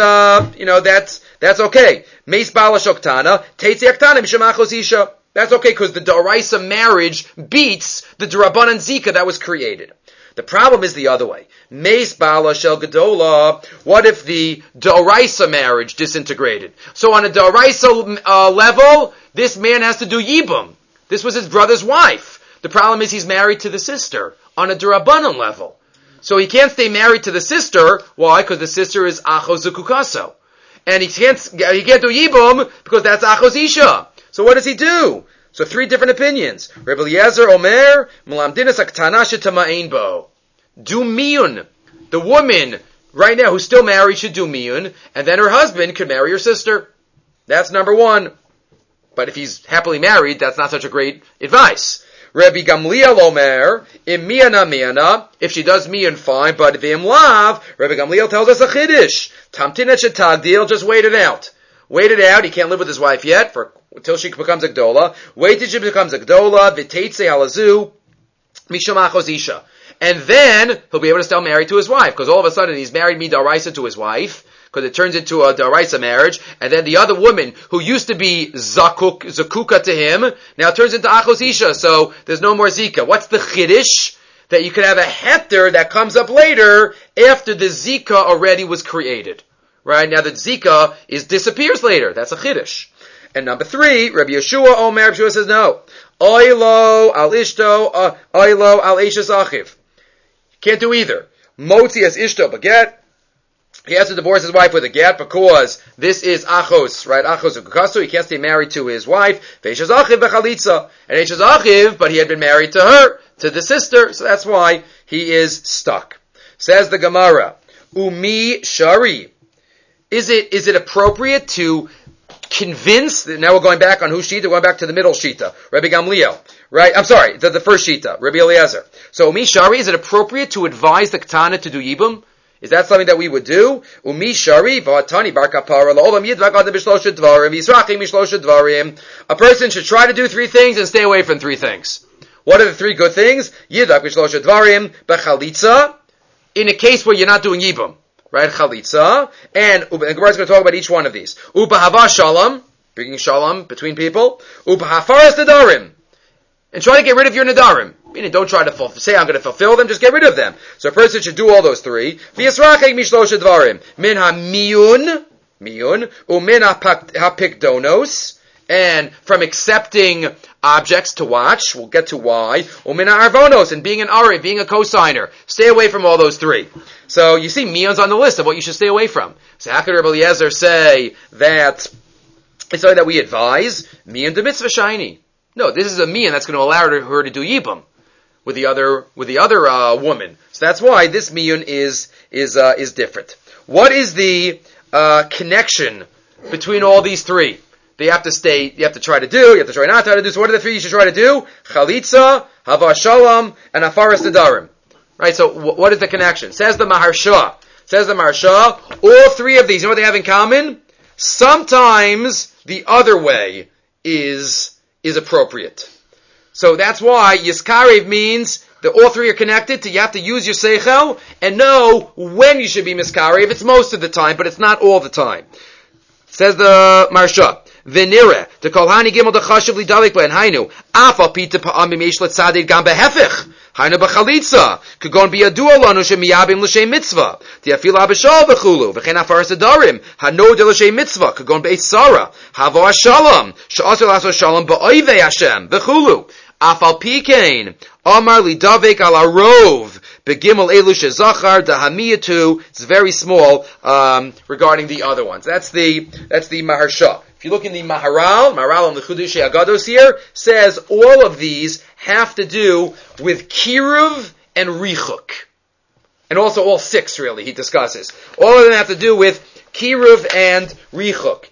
that's okay. Meis bala shel ktana, teitzi ktana mishum achos isha. That's okay, because the daraisa marriage beats the drabanan zika that was created. The problem is the other way. Meis bala shel gedola. What if the daraisa marriage disintegrated? So on a daraisa level, this man has to do yibum. This was his brother's wife. The problem is he's married to the sister on a drabanan level. So he can't stay married to the sister. Why? Because the sister is achos zukukaso. And he can't do yibum because that's achos isha. So what does he do? So three different opinions. Rebbe Eliezer Omer, Melamdinas Aktana Shetama'ein Bo. Do miyun. The woman, right now, who's still married, should do miyun, and then her husband could marry her sister. That's number one. But if he's happily married, that's not such a great advice. Rabbi Gamliel Omer, im miyana miyana, if she does miyun, fine, but if im lav, Rabbi Gamliel tells us a chiddush. Tamtinet shetagdil, just wait it out. Wait it out, he can't live with his wife yet, until she becomes a gdola. Wait till she becomes a gdola, v'teitze halazu, mishum achos isha. And then, he'll be able to still marry to his wife, because all of a sudden he's married midaraisa to his wife, because it turns into a daraisa marriage, and then the other woman, who used to be zakuka to him, now turns into achos isha, so there's no more zika. What's the chiddush? That you could have a heter that comes up later, after the zika already was created. Right? Now the zika disappears later. That's a chiddush. And number three, Rabbi Yeshua Omer, Yeshua says no. Oilo al ishto, oilo al eishes achiv. Can't do either. Motzi as ishto baget. He has to divorce his wife with a get because this is achos, right? Achos ukasu. He can't stay married to his wife. Veishes achiv bechalitza. And eishes achiv, but he had been married to her, to the sister, so that's why he is stuck. Says the Gemara, Umi shari. Is it appropriate to convince, now we're going back on whose shita, we're going back to the middle shita, Rabbi Gamliel, right? I'm sorry, the first shita, Rabbi Eliezer. So, Umi Shari, is it appropriate to advise the Ktana to do Yibum? Is that something that we would do? Umi Shari, V'atani bar kapara, la'olam yidvak adam b'shlosha dvarim, yisrachim b'shlosha dvarim. A person should try to do three things and stay away from three things. What are the three good things? Yidvak b'shlosha dvarim, b'chalitza, in a case where you're not doing Yibum. Right, chalitza, and the Gemara is going to talk about each one of these. Upahava shalom, bringing shalom between people. Upahafaras nadarim, and try to get rid of your nadarim. Meaning, don't try to say I'm going to fulfill them, just get rid of them. So a person should do all those three. V'yisrachek mishlosha dvarim, min ha-miyun, umin ha-pikdonos, and from accepting objects to watch, we'll get to why, umin ha-arvonos, and being an ari, being a cosigner. Stay away from all those three. So you see miyun's on the list of what you should stay away from. So how could Rabbi Eliezer say that it's something that we advise? Miyun de mitzvah shiny. No, this is a miyun that's going to allow her to do yibum with the other woman. So that's why this miyun is different. What is the connection between all these three? You have to try to do, you have to try not to do. So what are the three you should try to do? Chalitza, hava shalom, and afaras nadarim. Right, so what is the connection? Says the Maharsha, all three of these, you know what they have in common? Sometimes the other way is appropriate. So that's why Yiskarev means that all three are connected. You have to use your seichel and know when you should be Miskarev. It's most of the time, but it's not all the time. Says the Maharsha. Venire to kolhani gimel dechashiv lidalik ben hainu afa pita pa'amim yesh letzadid gam behefich hainu b'chalitza kagon biyadua lanu shemiyabim l'shem mitzvah tiafil abishal b'chulu v'chen afaras adarim hanod l'shem mitzvah kagon be'etzara havo hashalom she'asur laso shalom ba'oivei Hashem b'chulu afal pikein amar lidavik al arov begimel elu shezachar dahamiyatu. It's very small regarding the other ones. That's the Maharsha. If you look in the Maharal on the Chudushay Agados here, says all of these have to do with Kiruv and Richuk. And also all six, really, he discusses. All of them have to do with Kiruv and Richuk.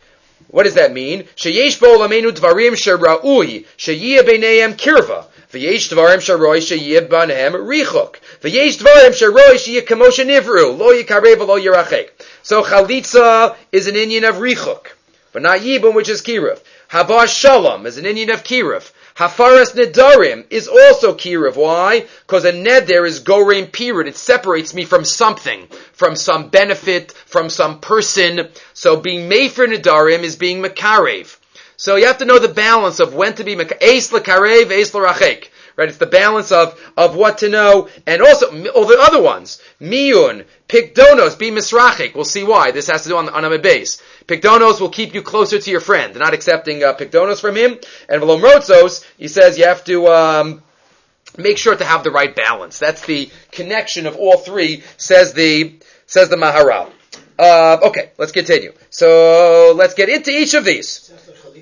What does that mean? Sheyesh b'olamenu dvarim shera'ui sheyiyeh b'neihem kirva. V'yesh dvarim sheroi sheyiyeh b'neihem richuk. V'yesh dvarim sheroi sheyiyeh kamoshe nivru lo yikarev lo yirachek. So chalitza is an Indian of richuk, but not yibum, which is kiruv. Haba shalom is an Indian of kiruv. Hafaras nedarim is also kiruv. Why? Because a neder is goreim period. It separates me from something, from some benefit, from some person. So being mefer nedarim is being mekarev. So you have to know the balance of when to be eis lekarev, eis l'rachek. Right? It's the balance of what to know, and also all the other ones. Miyun, pikdonos, be misrachik. We'll see why. This has to do on a base. Pikdonos will keep you closer to your friend. They're not accepting pikdonos from him. And velomrotzos, he says you have to make sure to have the right balance. That's the connection of all three, says the Maharal. Okay, let's continue. So let's get into each of these.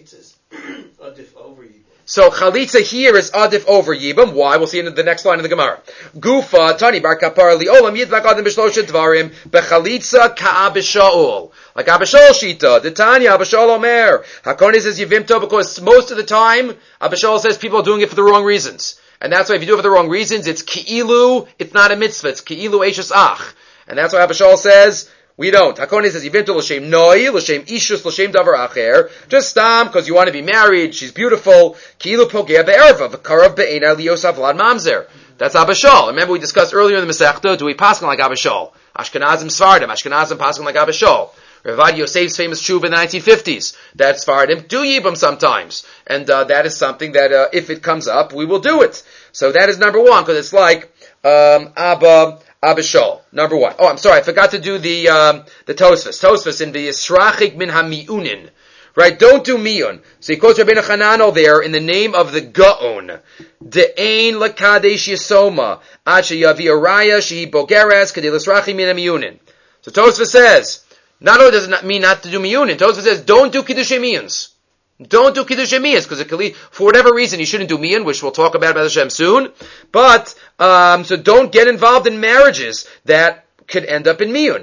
So chalitza here is adif over yibam. Why? We'll see in the next line of the Gemara. Gufa tani bar kapar liolam yidlak adam b'shlosha dvarim bechalitza ka'abishaul. Like Abishol shita, the Tanya Abishol Omer. Hakoni says yivimto because most of the time Abishol says people are doing it for the wrong reasons, and that's why if you do it for the wrong reasons, it's ki'ilu. It's not a mitzvah. It's ki'ilu eishes ach, and that's why Abishol says. We don't. Hakoni says, Yivimtu l'shem noi, l'shem ishus, l'shem davar acher. Just stam, because you want to be married, she's beautiful. Ki'ilu pogea be'erva, v'karav be'ena liyosav vlad mamzer. That's Abishol. Remember we discussed earlier in the Masechta, do we paskin like Abishol? Ashkenazim Svardim, Ashkenazim paskin like Abishol. Ravad Yosef's famous tshuva in the 1950s. That Svardim do yibam sometimes. And that is something that, if it comes up, we will do it. So that is number one, because it's like, Abishol, number one. Oh, I'm sorry, I forgot to do the Tosfos. Tosfos in the Yisrachik min ha-mi'unin. Right, don't do miyun. So he quotes Rabbeinu Chananel there in the name of the Gaon. De'ein lakadesh yisoma, ad sheyavi araya shehi bogeres kadei l'srachik min ha-mi'unin. So Tosfos says, not only does it not mean not to do miyunin, Tosfos says, don't do kiddushei miyuns. Don't do kiddushei miyuns, because it could lead, for whatever reason, you shouldn't do miyun, which we'll talk about Hashem soon. But, so don't get involved in marriages that could end up in miyun.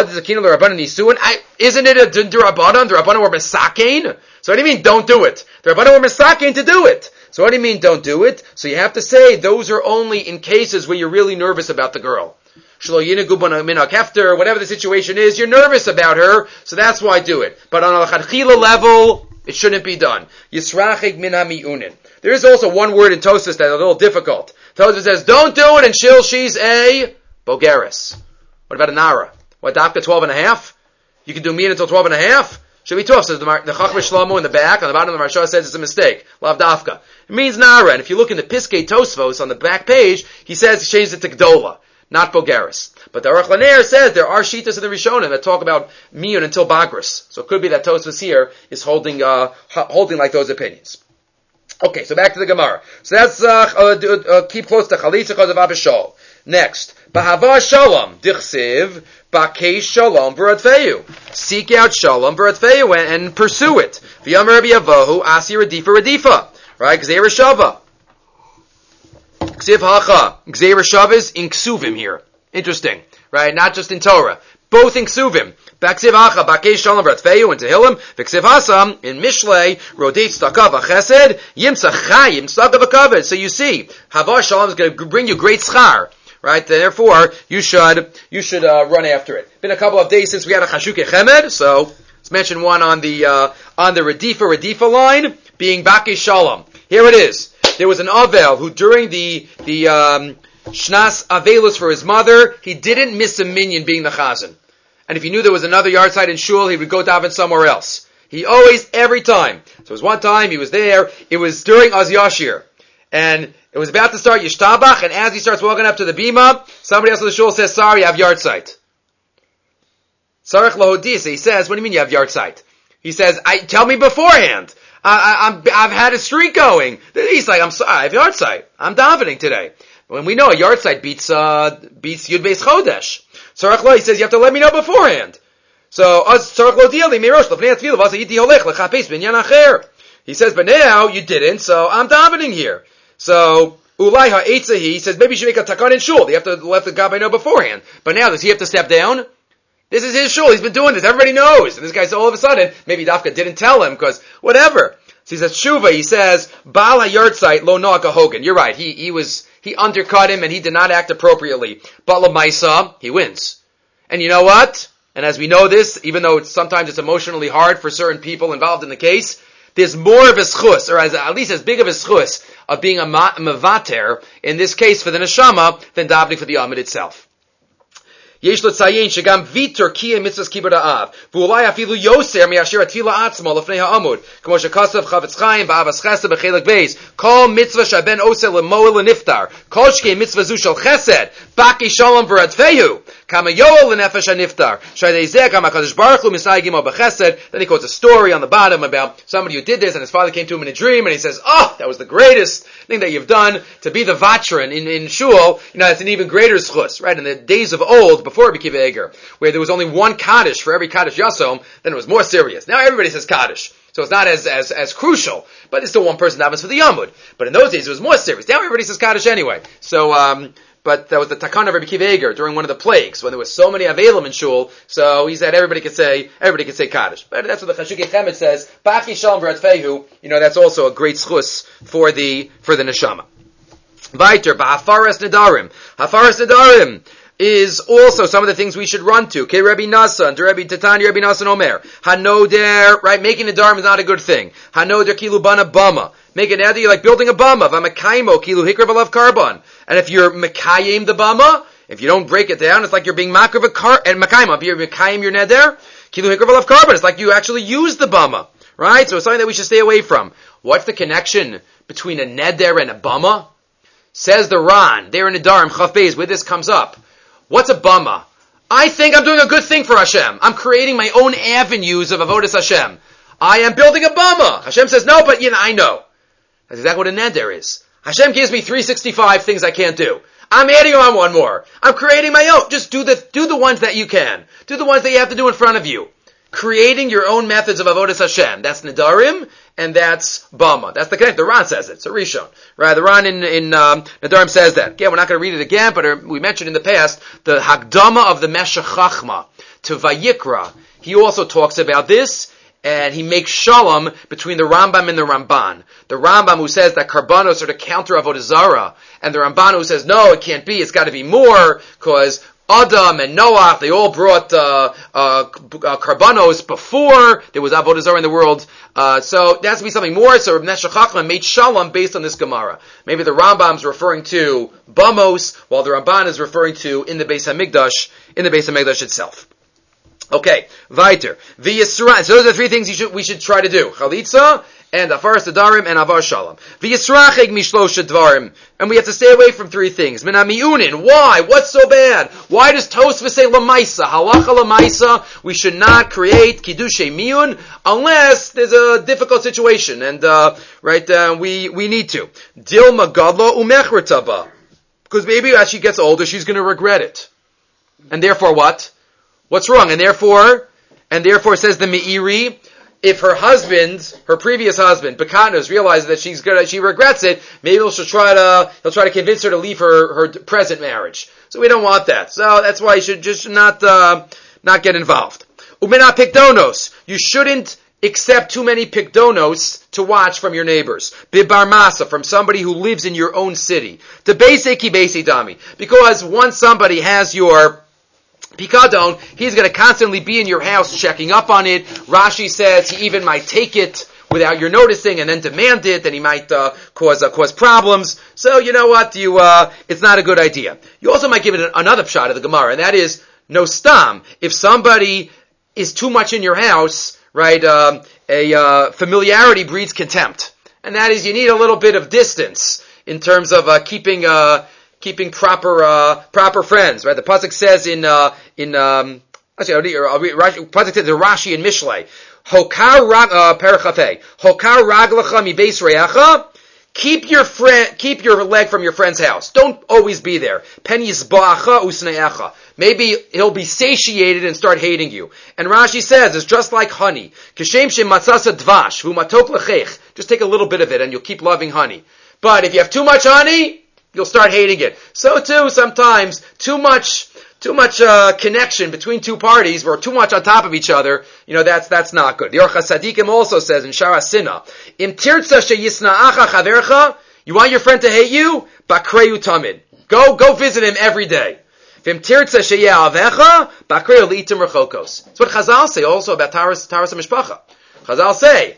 Isn't it a d'Rabbanan? The Rabbanan were mesakein? So what do you mean, don't do it? The Rabbanan were mesakein to do it. So what do you mean, don't do it? So you have to say, those are only in cases where you're really nervous about the girl. Whatever the situation is, you're nervous about her, so that's why I do it. But on a chadchila level, it shouldn't be done. Yisrachik min ha-mi'unin. There is also one word in Tosfos that's a little difficult. Tosfos says, don't do it until she's a bogeres. What about a nara? What, dafka 12 and a half? You can do miyun until 12 and a half? Should be tough, says the Chacham Shlomo in the back. On the bottom of the Maharsha says it's a mistake. Lav dafka. It means nara. And if you look in the Piskei Tosfos on the back page, he says he changed it to gdola, not bogeres. But the Aruch LaNer says there are shitas in the Rishonim that talk about miyun until bagris. So it could be that Tosfos here is holding like those opinions. Okay, so back to the Gemara. So that's keep close to chalitza because of Abishol. Next, Bahava Shalom, Dichsiv, Bakei Shalom V'Radfeyu. Seek out Shalom V'Radfeyu and pursue it. V'Yam Rabbi Avohu, Asi Radifa. Right? Gzeir Shava. Ksiv Hacha. Gzeir Shava is in Ksuvim here. Interesting. Right? Not just in Torah. Both in Ksuvim. Baksiv Hacha, Bakei Shalom V'Radfeyu, and Tehillim. V'Ksiv Hasam, in Mishlei, Rodif Stakav HaChesed, Yimsa Chayim Stakav HaKaved. So you see, Hava Shalom is going to bring you great schar. Right? Therefore, you should run after it. Been a couple of days since we had a Chashukei Chemed, so let's mention one on the Radifa line, being Bakei Shalom. Here it is. There was an Avel who during the Shnas Avelus for his mother, he didn't miss a minyan being the Chazan. And if he knew there was another yard site in Shul, he would go daven somewhere else. He always, every time. So it was one time, he was there, it was during Az Yashir. And it was about to start Yishtabach, and as he starts walking up to the bima, somebody else in the shul says, sorry, you have yard site. Sarach Lahodis, he says, what do you mean you have yard site? He says, tell me beforehand. I've had a streak going. He's like, I'm sorry, I have yard site. I'm davening today. When we know a yard site beats Yud Beis Chodesh. Sarach Lo, he says, you have to let me know beforehand. So, Sarach Lo Dieli, Mirosh, Lefnei Atfilu, Vasa Yiti Holech, Lechapes, Binyan Acher. He says, but now you didn't, so I'm davening here. So, Ulai ha'etzahi, he says, maybe you should make a takan in shul. You have to let the gabbai know beforehand. But now, does he have to step down? This is his shul. He's been doing this. Everybody knows. And this guy, so all of a sudden, maybe Dafka didn't tell him because whatever. So he says, Shuva, he says, Baal HaYartzeit lo Naga Hogan. You're right. He undercut him and he did not act appropriately. But Lamaisa, he wins. And you know what? And as we know this, even though sometimes it's emotionally hard for certain people involved in the case, there's more of a schus, or at least as big of a schus, of being a mevater, in this case for the neshama, than davening for the Amid itself. יש לציין שגם ויתר קיים מצוות כיבוד האב, ואולי אפילו יוסר מאשר התפילה עצמו לפני העמוד, כמו שכתב חפץ חיים באהבת חסד בחלק בייס, כל מצווה שהבן עושה למועל לנפטר, כל שכן מצווה זו של חסד, בקי שלום ורדפהו, כמה יועל לנפש הנפטר, שעל זה גם הקדוש ברוך הוא מסייגים עמו בחסד. Then he quotes a story on the bottom about somebody who did this, and his father came to him in a dream, and he says, oh, that was the greatest thing that you've done, to be the vatran in shul, that's an even greater schus, right? In the days of old, before Rabbi Akiva Eiger, where there was only one Kaddish for every Kaddish Yasom, then it was more serious. Now everybody says Kaddish. So it's not as crucial, but it's still one person davens for the Yamud. But in those days it was more serious. Now everybody says Kaddish anyway. So, but that was the Takana of Rabbi Akiva Eiger during one of the plagues, when there was so many Avelim in Shul, so he said everybody could say Kaddish. But that's what the Chashukei Chemed says, Baki Shalom V'Ratfehu, that's also a great schus for the Neshama. Weiter, Ba'afaras Nedarim. Hafaras Nedarim is also some of the things we should run to. Ke Rabbi Nassan, to Rabbi Tatani, Rabbi Nassan Omer. Hanoder, right? Making a dharm is not a good thing. Hanoder kilu bana bama. Make an eder, you're like building a bama. V'makaimo kilu hikra v'lav karban. And if you're makayim the bama, if you don't break it down, it's like you're being makar and makaima. If you're makayim your neder, kilu hikra v'lav karban. It's like you actually use the bama. Right? So it's something that we should stay away from. What's the connection between a neder and a bama? Says the Ran, there in the Dharm, Chaf Beis, where this comes up. What's a bama? I think I'm doing a good thing for Hashem. I'm creating my own avenues of avodas Hashem. I am building a bama. Hashem says, no, but I know. That's exactly what a neder is. Hashem gives me 365 things I can't do. I'm adding on one more. I'm creating my own. Just do the ones that you can. Do the ones that you have to do in front of you. Creating your own methods of avodas Hashem. That's nedarim, and that's bama. That's the connect. The Ran says it. It's a Rishon. Right? The Ran in Nedarim says that. Again, we're not going to read it again, but we mentioned in the past, the Hagdama of the Meshech Chachma to Vayikra. He also talks about this, and he makes shalom between the Rambam and the Ramban. The Rambam who says that karbanos are the counter of Avodah Zarah, and the Ramban who says, no, it can't be, it's got to be more, because Adam and Noach, they all brought karbanos before there was Avodah Zarah in the world. So there has to be something more. So Reb Meshech Chachma made shalom based on this Gemara. Maybe the Rambam's referring to bamos, while the Ramban is referring to in the Beis Hamikdash itself. Okay, weiter. The Yisra. So those are the three things we should try to do: Chalitza and Afaras Nedarim and Avar Shalom. The Yisracheg mishlosha dvarim, and we have to stay away from three things. Min hamiyunin. Why? What's so bad? Why does Tosfos say lamaisa? Halacha lamaisa. We should not create kiddushay miyun unless there's a difficult situation, and we need to. Dilma gadla umechretaba, because maybe as she gets older, she's going to regret it, and therefore what? What's wrong? And therefore says the Meiri, if her previous husband, Bekanos, realizes that she regrets it, maybe he'll try to convince her to leave her present marriage. So we don't want that. So that's why you should just not get involved. Umena pikdonos. You shouldn't accept too many pikdonos to watch from your neighbors. Bibar masa, from somebody who lives in your own city. To beise ki beise dami. Because once somebody has your Pikadon, he's going to constantly be in your house checking up on it. Rashi says he even might take it without your noticing and then demand it, and he might cause problems. So you know what? It's not a good idea. You also might give it another pshat of the Gemara, and that is no stam. If somebody is too much in your house, right? Familiarity breeds contempt, and that is you need a little bit of distance in terms of keeping proper friends, right? The pasuk says pasuk says the Rashi in Mishlei, Hokar Perachafei, Hokar Raglacha mi Beis Reacha. Keep your leg from your friend's house. Don't always be there. Pen yisba'acha usne'echa. Maybe he'll be satiated and start hating you. And Rashi says it's just like honey. Kishem shematzasa dvash v'matok lechech. Just take a little bit of it and you'll keep loving honey. But if you have too much honey, you'll start hating it. So too, sometimes, too much connection between two parties or too much on top of each other, that's not good. The Orchas Tzadikim also says in Shara Sina, Im tirtza sheyisna'acha chavercha, you want your friend to hate you? Bakreu tamid. Go visit him every day. Vim tirtza sheye'avecha, bakreu li'itim rechokos. That's what Chazal say also about Taras HaMishpacha. Chazal say,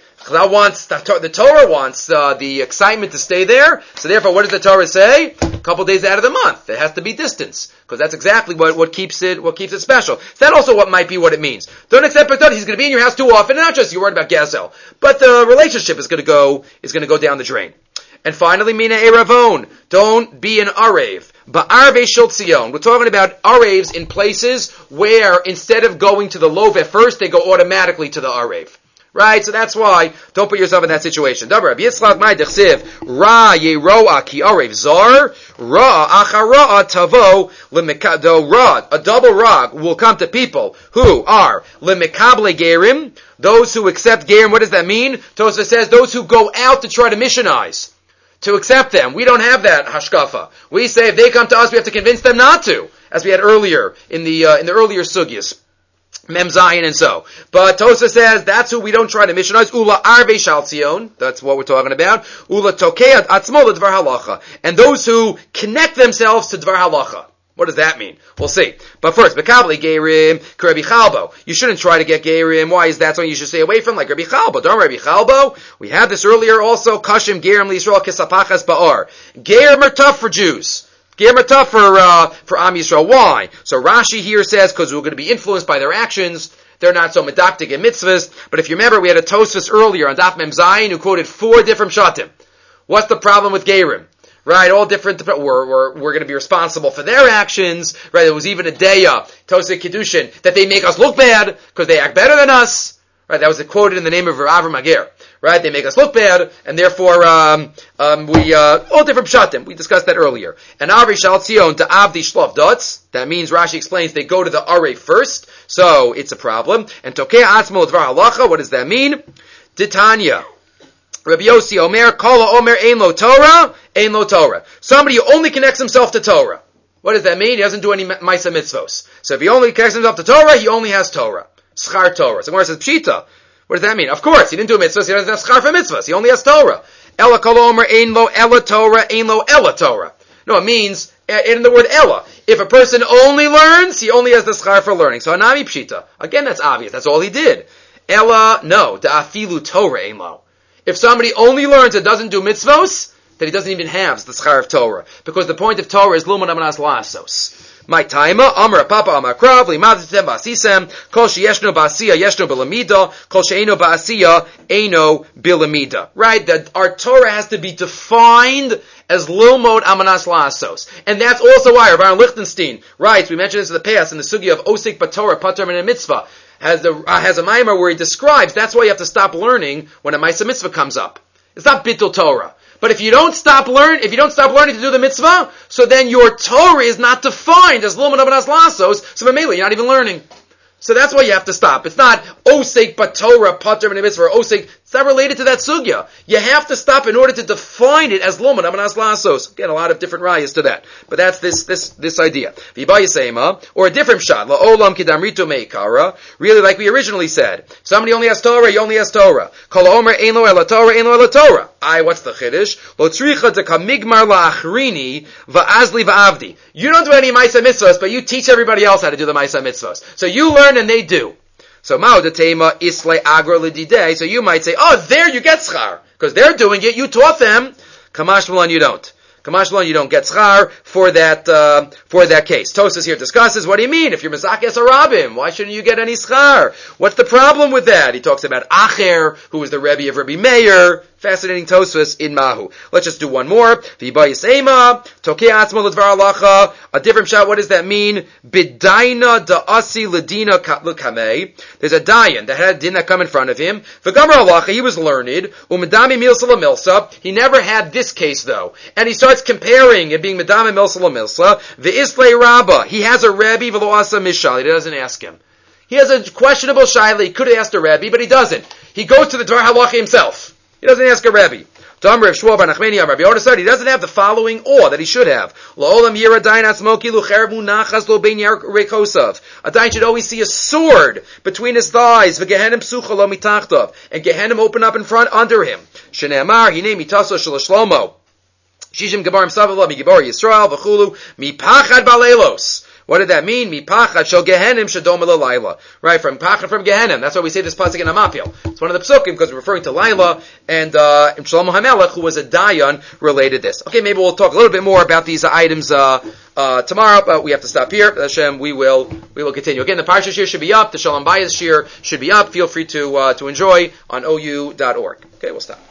the Torah wants the excitement to stay there, so therefore what does the Torah say? A couple days out of the month. There has to be distance, because that's exactly what keeps it special. So that also might be what it means. Don't accept it, he's going to be in your house too often, and not just you're worried about Gazel, but the relationship is going to go down the drain. And finally, Mina Eravon, don't be an Arev. Ba'arve Shel Tzion. We're talking about Arevs in places where instead of going to the Love at first, they go automatically to the Arev. Right? So that's why, don't put yourself in that situation. Dabra, Rabbi Yitzchak Mai Dechsiv, Ra Yeroa Ki Arev Zar, Ra Achara Tavo Lemekado Ra. A double Ra will come to people who are Lemekable Gerim, those who accept Gerim. What does that mean? Tosfos says those who go out to try to missionize, to accept them. We don't have that hashkafa. We say if they come to us, we have to convince them not to, as we had earlier in the earlier sugyas. Mem Zayin and so. But Tosa says that's who we don't try to missionize. Ula Arve Shal Tzion. That's what we're talking about. Ula Tokeat Atzmo Dvar Halacha. And those who connect themselves to Dvar Halacha. What does that mean? We'll see. But first, Bekabli Gerim, Rabbi Chalbo. You shouldn't try to get Gerim. Why is that something you should stay away from? Like Rabbi Chalbo. Don't Rabbi Chalbo. We had this earlier also. Kashim Gerim L'Yisrael Kisapachas Ba'ar. Gerim are tough for Jews. Gerim are tough for Am Yisrael. Why? So Rashi here says, because we're going to be influenced by their actions, they're not so medactic in mitzvahs. But if you remember, we had a Tosfos earlier on Daf Mem Zayin who quoted 4 different shatim. What's the problem with Gerim? Right, all different, we're going to be responsible for their actions. Right, there was even a Deya, Tosei Kiddushin, that they make us look bad, because they act better than us. Right, that was quoted in the name of Avram Ager. Right, they make us look bad, and therefore, we all different pshatim. We discussed that earlier. And Ari Shal Tzion to Avdi Shlov Dots. That means, Rashi explains, they go to the Arev first, so it's a problem. And Tokei Atzmo Dvar Halacha, what does that mean? Titania. Rabbi Yossi Omer, Kala Omer Ein Lo Torah, Ein Lo Torah. Somebody who only connects himself to Torah. What does that mean? He doesn't do any Maisa Mitzvos. So if he only connects himself to Torah, he only has Torah. Schar Torah. So Gemara says, Pshita. What does that mean? Of course, he didn't do mitzvahs, he doesn't have schar for mitzvahs, he only has Torah. Ela Kala Omer Ein Lo Ela Torah, Ein Lo Ela Torah. No, it means, in the word Ela, if a person only learns, he only has the schar for learning. So Anami Pshita. Again, that's obvious. That's all he did. Ela, no. Da'afilu Torah Ein Lo. If somebody only learns and doesn't do mitzvos, then he doesn't even have the schar of Torah. Because the point of Torah is Lumon Amanas Lasos. My taima, Amar Papa Amar Krav, Limaditem Basisem, Kol Sheyeshno Basiya, Yeshno Bilamida, Kol Sheino Basiya, Eino Bilamida. Right? That our Torah has to be defined as Lilmod Amanas Lasos. And that's also why Rav Aaron Lichtenstein writes, we mentioned this in the past, in the sugya of Osik Batorah, Pater Min Mitzvah, has a mimer where he describes that's why you have to stop learning when a Maisa Mitzvah comes up. It's not Bittul Torah. But if you don't stop learning to do the mitzvah, so then your Torah is not defined as Lomad Abanas Lasos, so Mamela, you're not even learning. So that's why you have to stop. It's not Osek Batorah, Pater Min Mitzvah, or Osek. It's not related to that sugya. You have to stop in order to define it as Lomad Amanas Lasos. Again, a lot of different rayas to that. But that's this idea. Or a different shot. La'olam kidamrito meikara. Really, like we originally said. Somebody only has Torah, he only has Torah. Kol omer ein lo ela Torah, ein lo ela Torah. What's the chiddush? Lo tzricha deka migmar la'achrini va'azli va'avdi. You don't do any Maisa Mitzvahs, but you teach everybody else how to do the Maisa Mitzvahs. So you learn and they do. So ma'odatema isle agra lididei. So you might say, oh, there you get schar. Because they're doing it, you taught them. Kamash Malon, you don't. Kamash Malon, you don't get schar for that case. Tosas here discusses, what do you mean? If you're Mezakes Arabim, why shouldn't you get any schar? What's the problem with that? He talks about Acher, who was the Rebbe of Rabbi Meir. Fascinating Tosfos in Mahu. Let's just do one more. A different shot. What does that mean? Bidaina da'asi ladina lukamei. There's a dayan that had a din that come in front of him. V'gamar halacha, he was learned. Umedami milsa lamilsa. He never had this case though. And he starts comparing it being medami milsa lamilsa. V'islei rabba. He has a rebbe v'lo asa mishal. He doesn't ask him. He has a questionable shaila. He could have asked a rebbe, but he doesn't. He goes to the Dvar Halacha himself. He doesn't ask a Rebbe. He doesn't have the following awe that he should have. A dayan should always see a sword between his thighs, and Gehenim open up in front under him. Shene'amar, hinei mitaso shel Shlomo. Shishim Gebarim Savavla, Mi Gibor Yisrael, V'chulu, Mi Pachad Balelos. What did that mean? Mi Pachad Shel Gehenim Shadom Laila. Right, from Pachad from Gehenim. That's why we say this pasuk in Amapil. It's one of the psukim because we're referring to Laila and Shlomo HaMelech, who was a dayan, related this. Okay, maybe we'll talk a little bit more about these items tomorrow, but we have to stop here. Hashem, we will continue. Again, the Parsha Shir should be up. The Shalom Bayis Shir should be up. Feel free to enjoy on ou.org. Okay, we'll stop.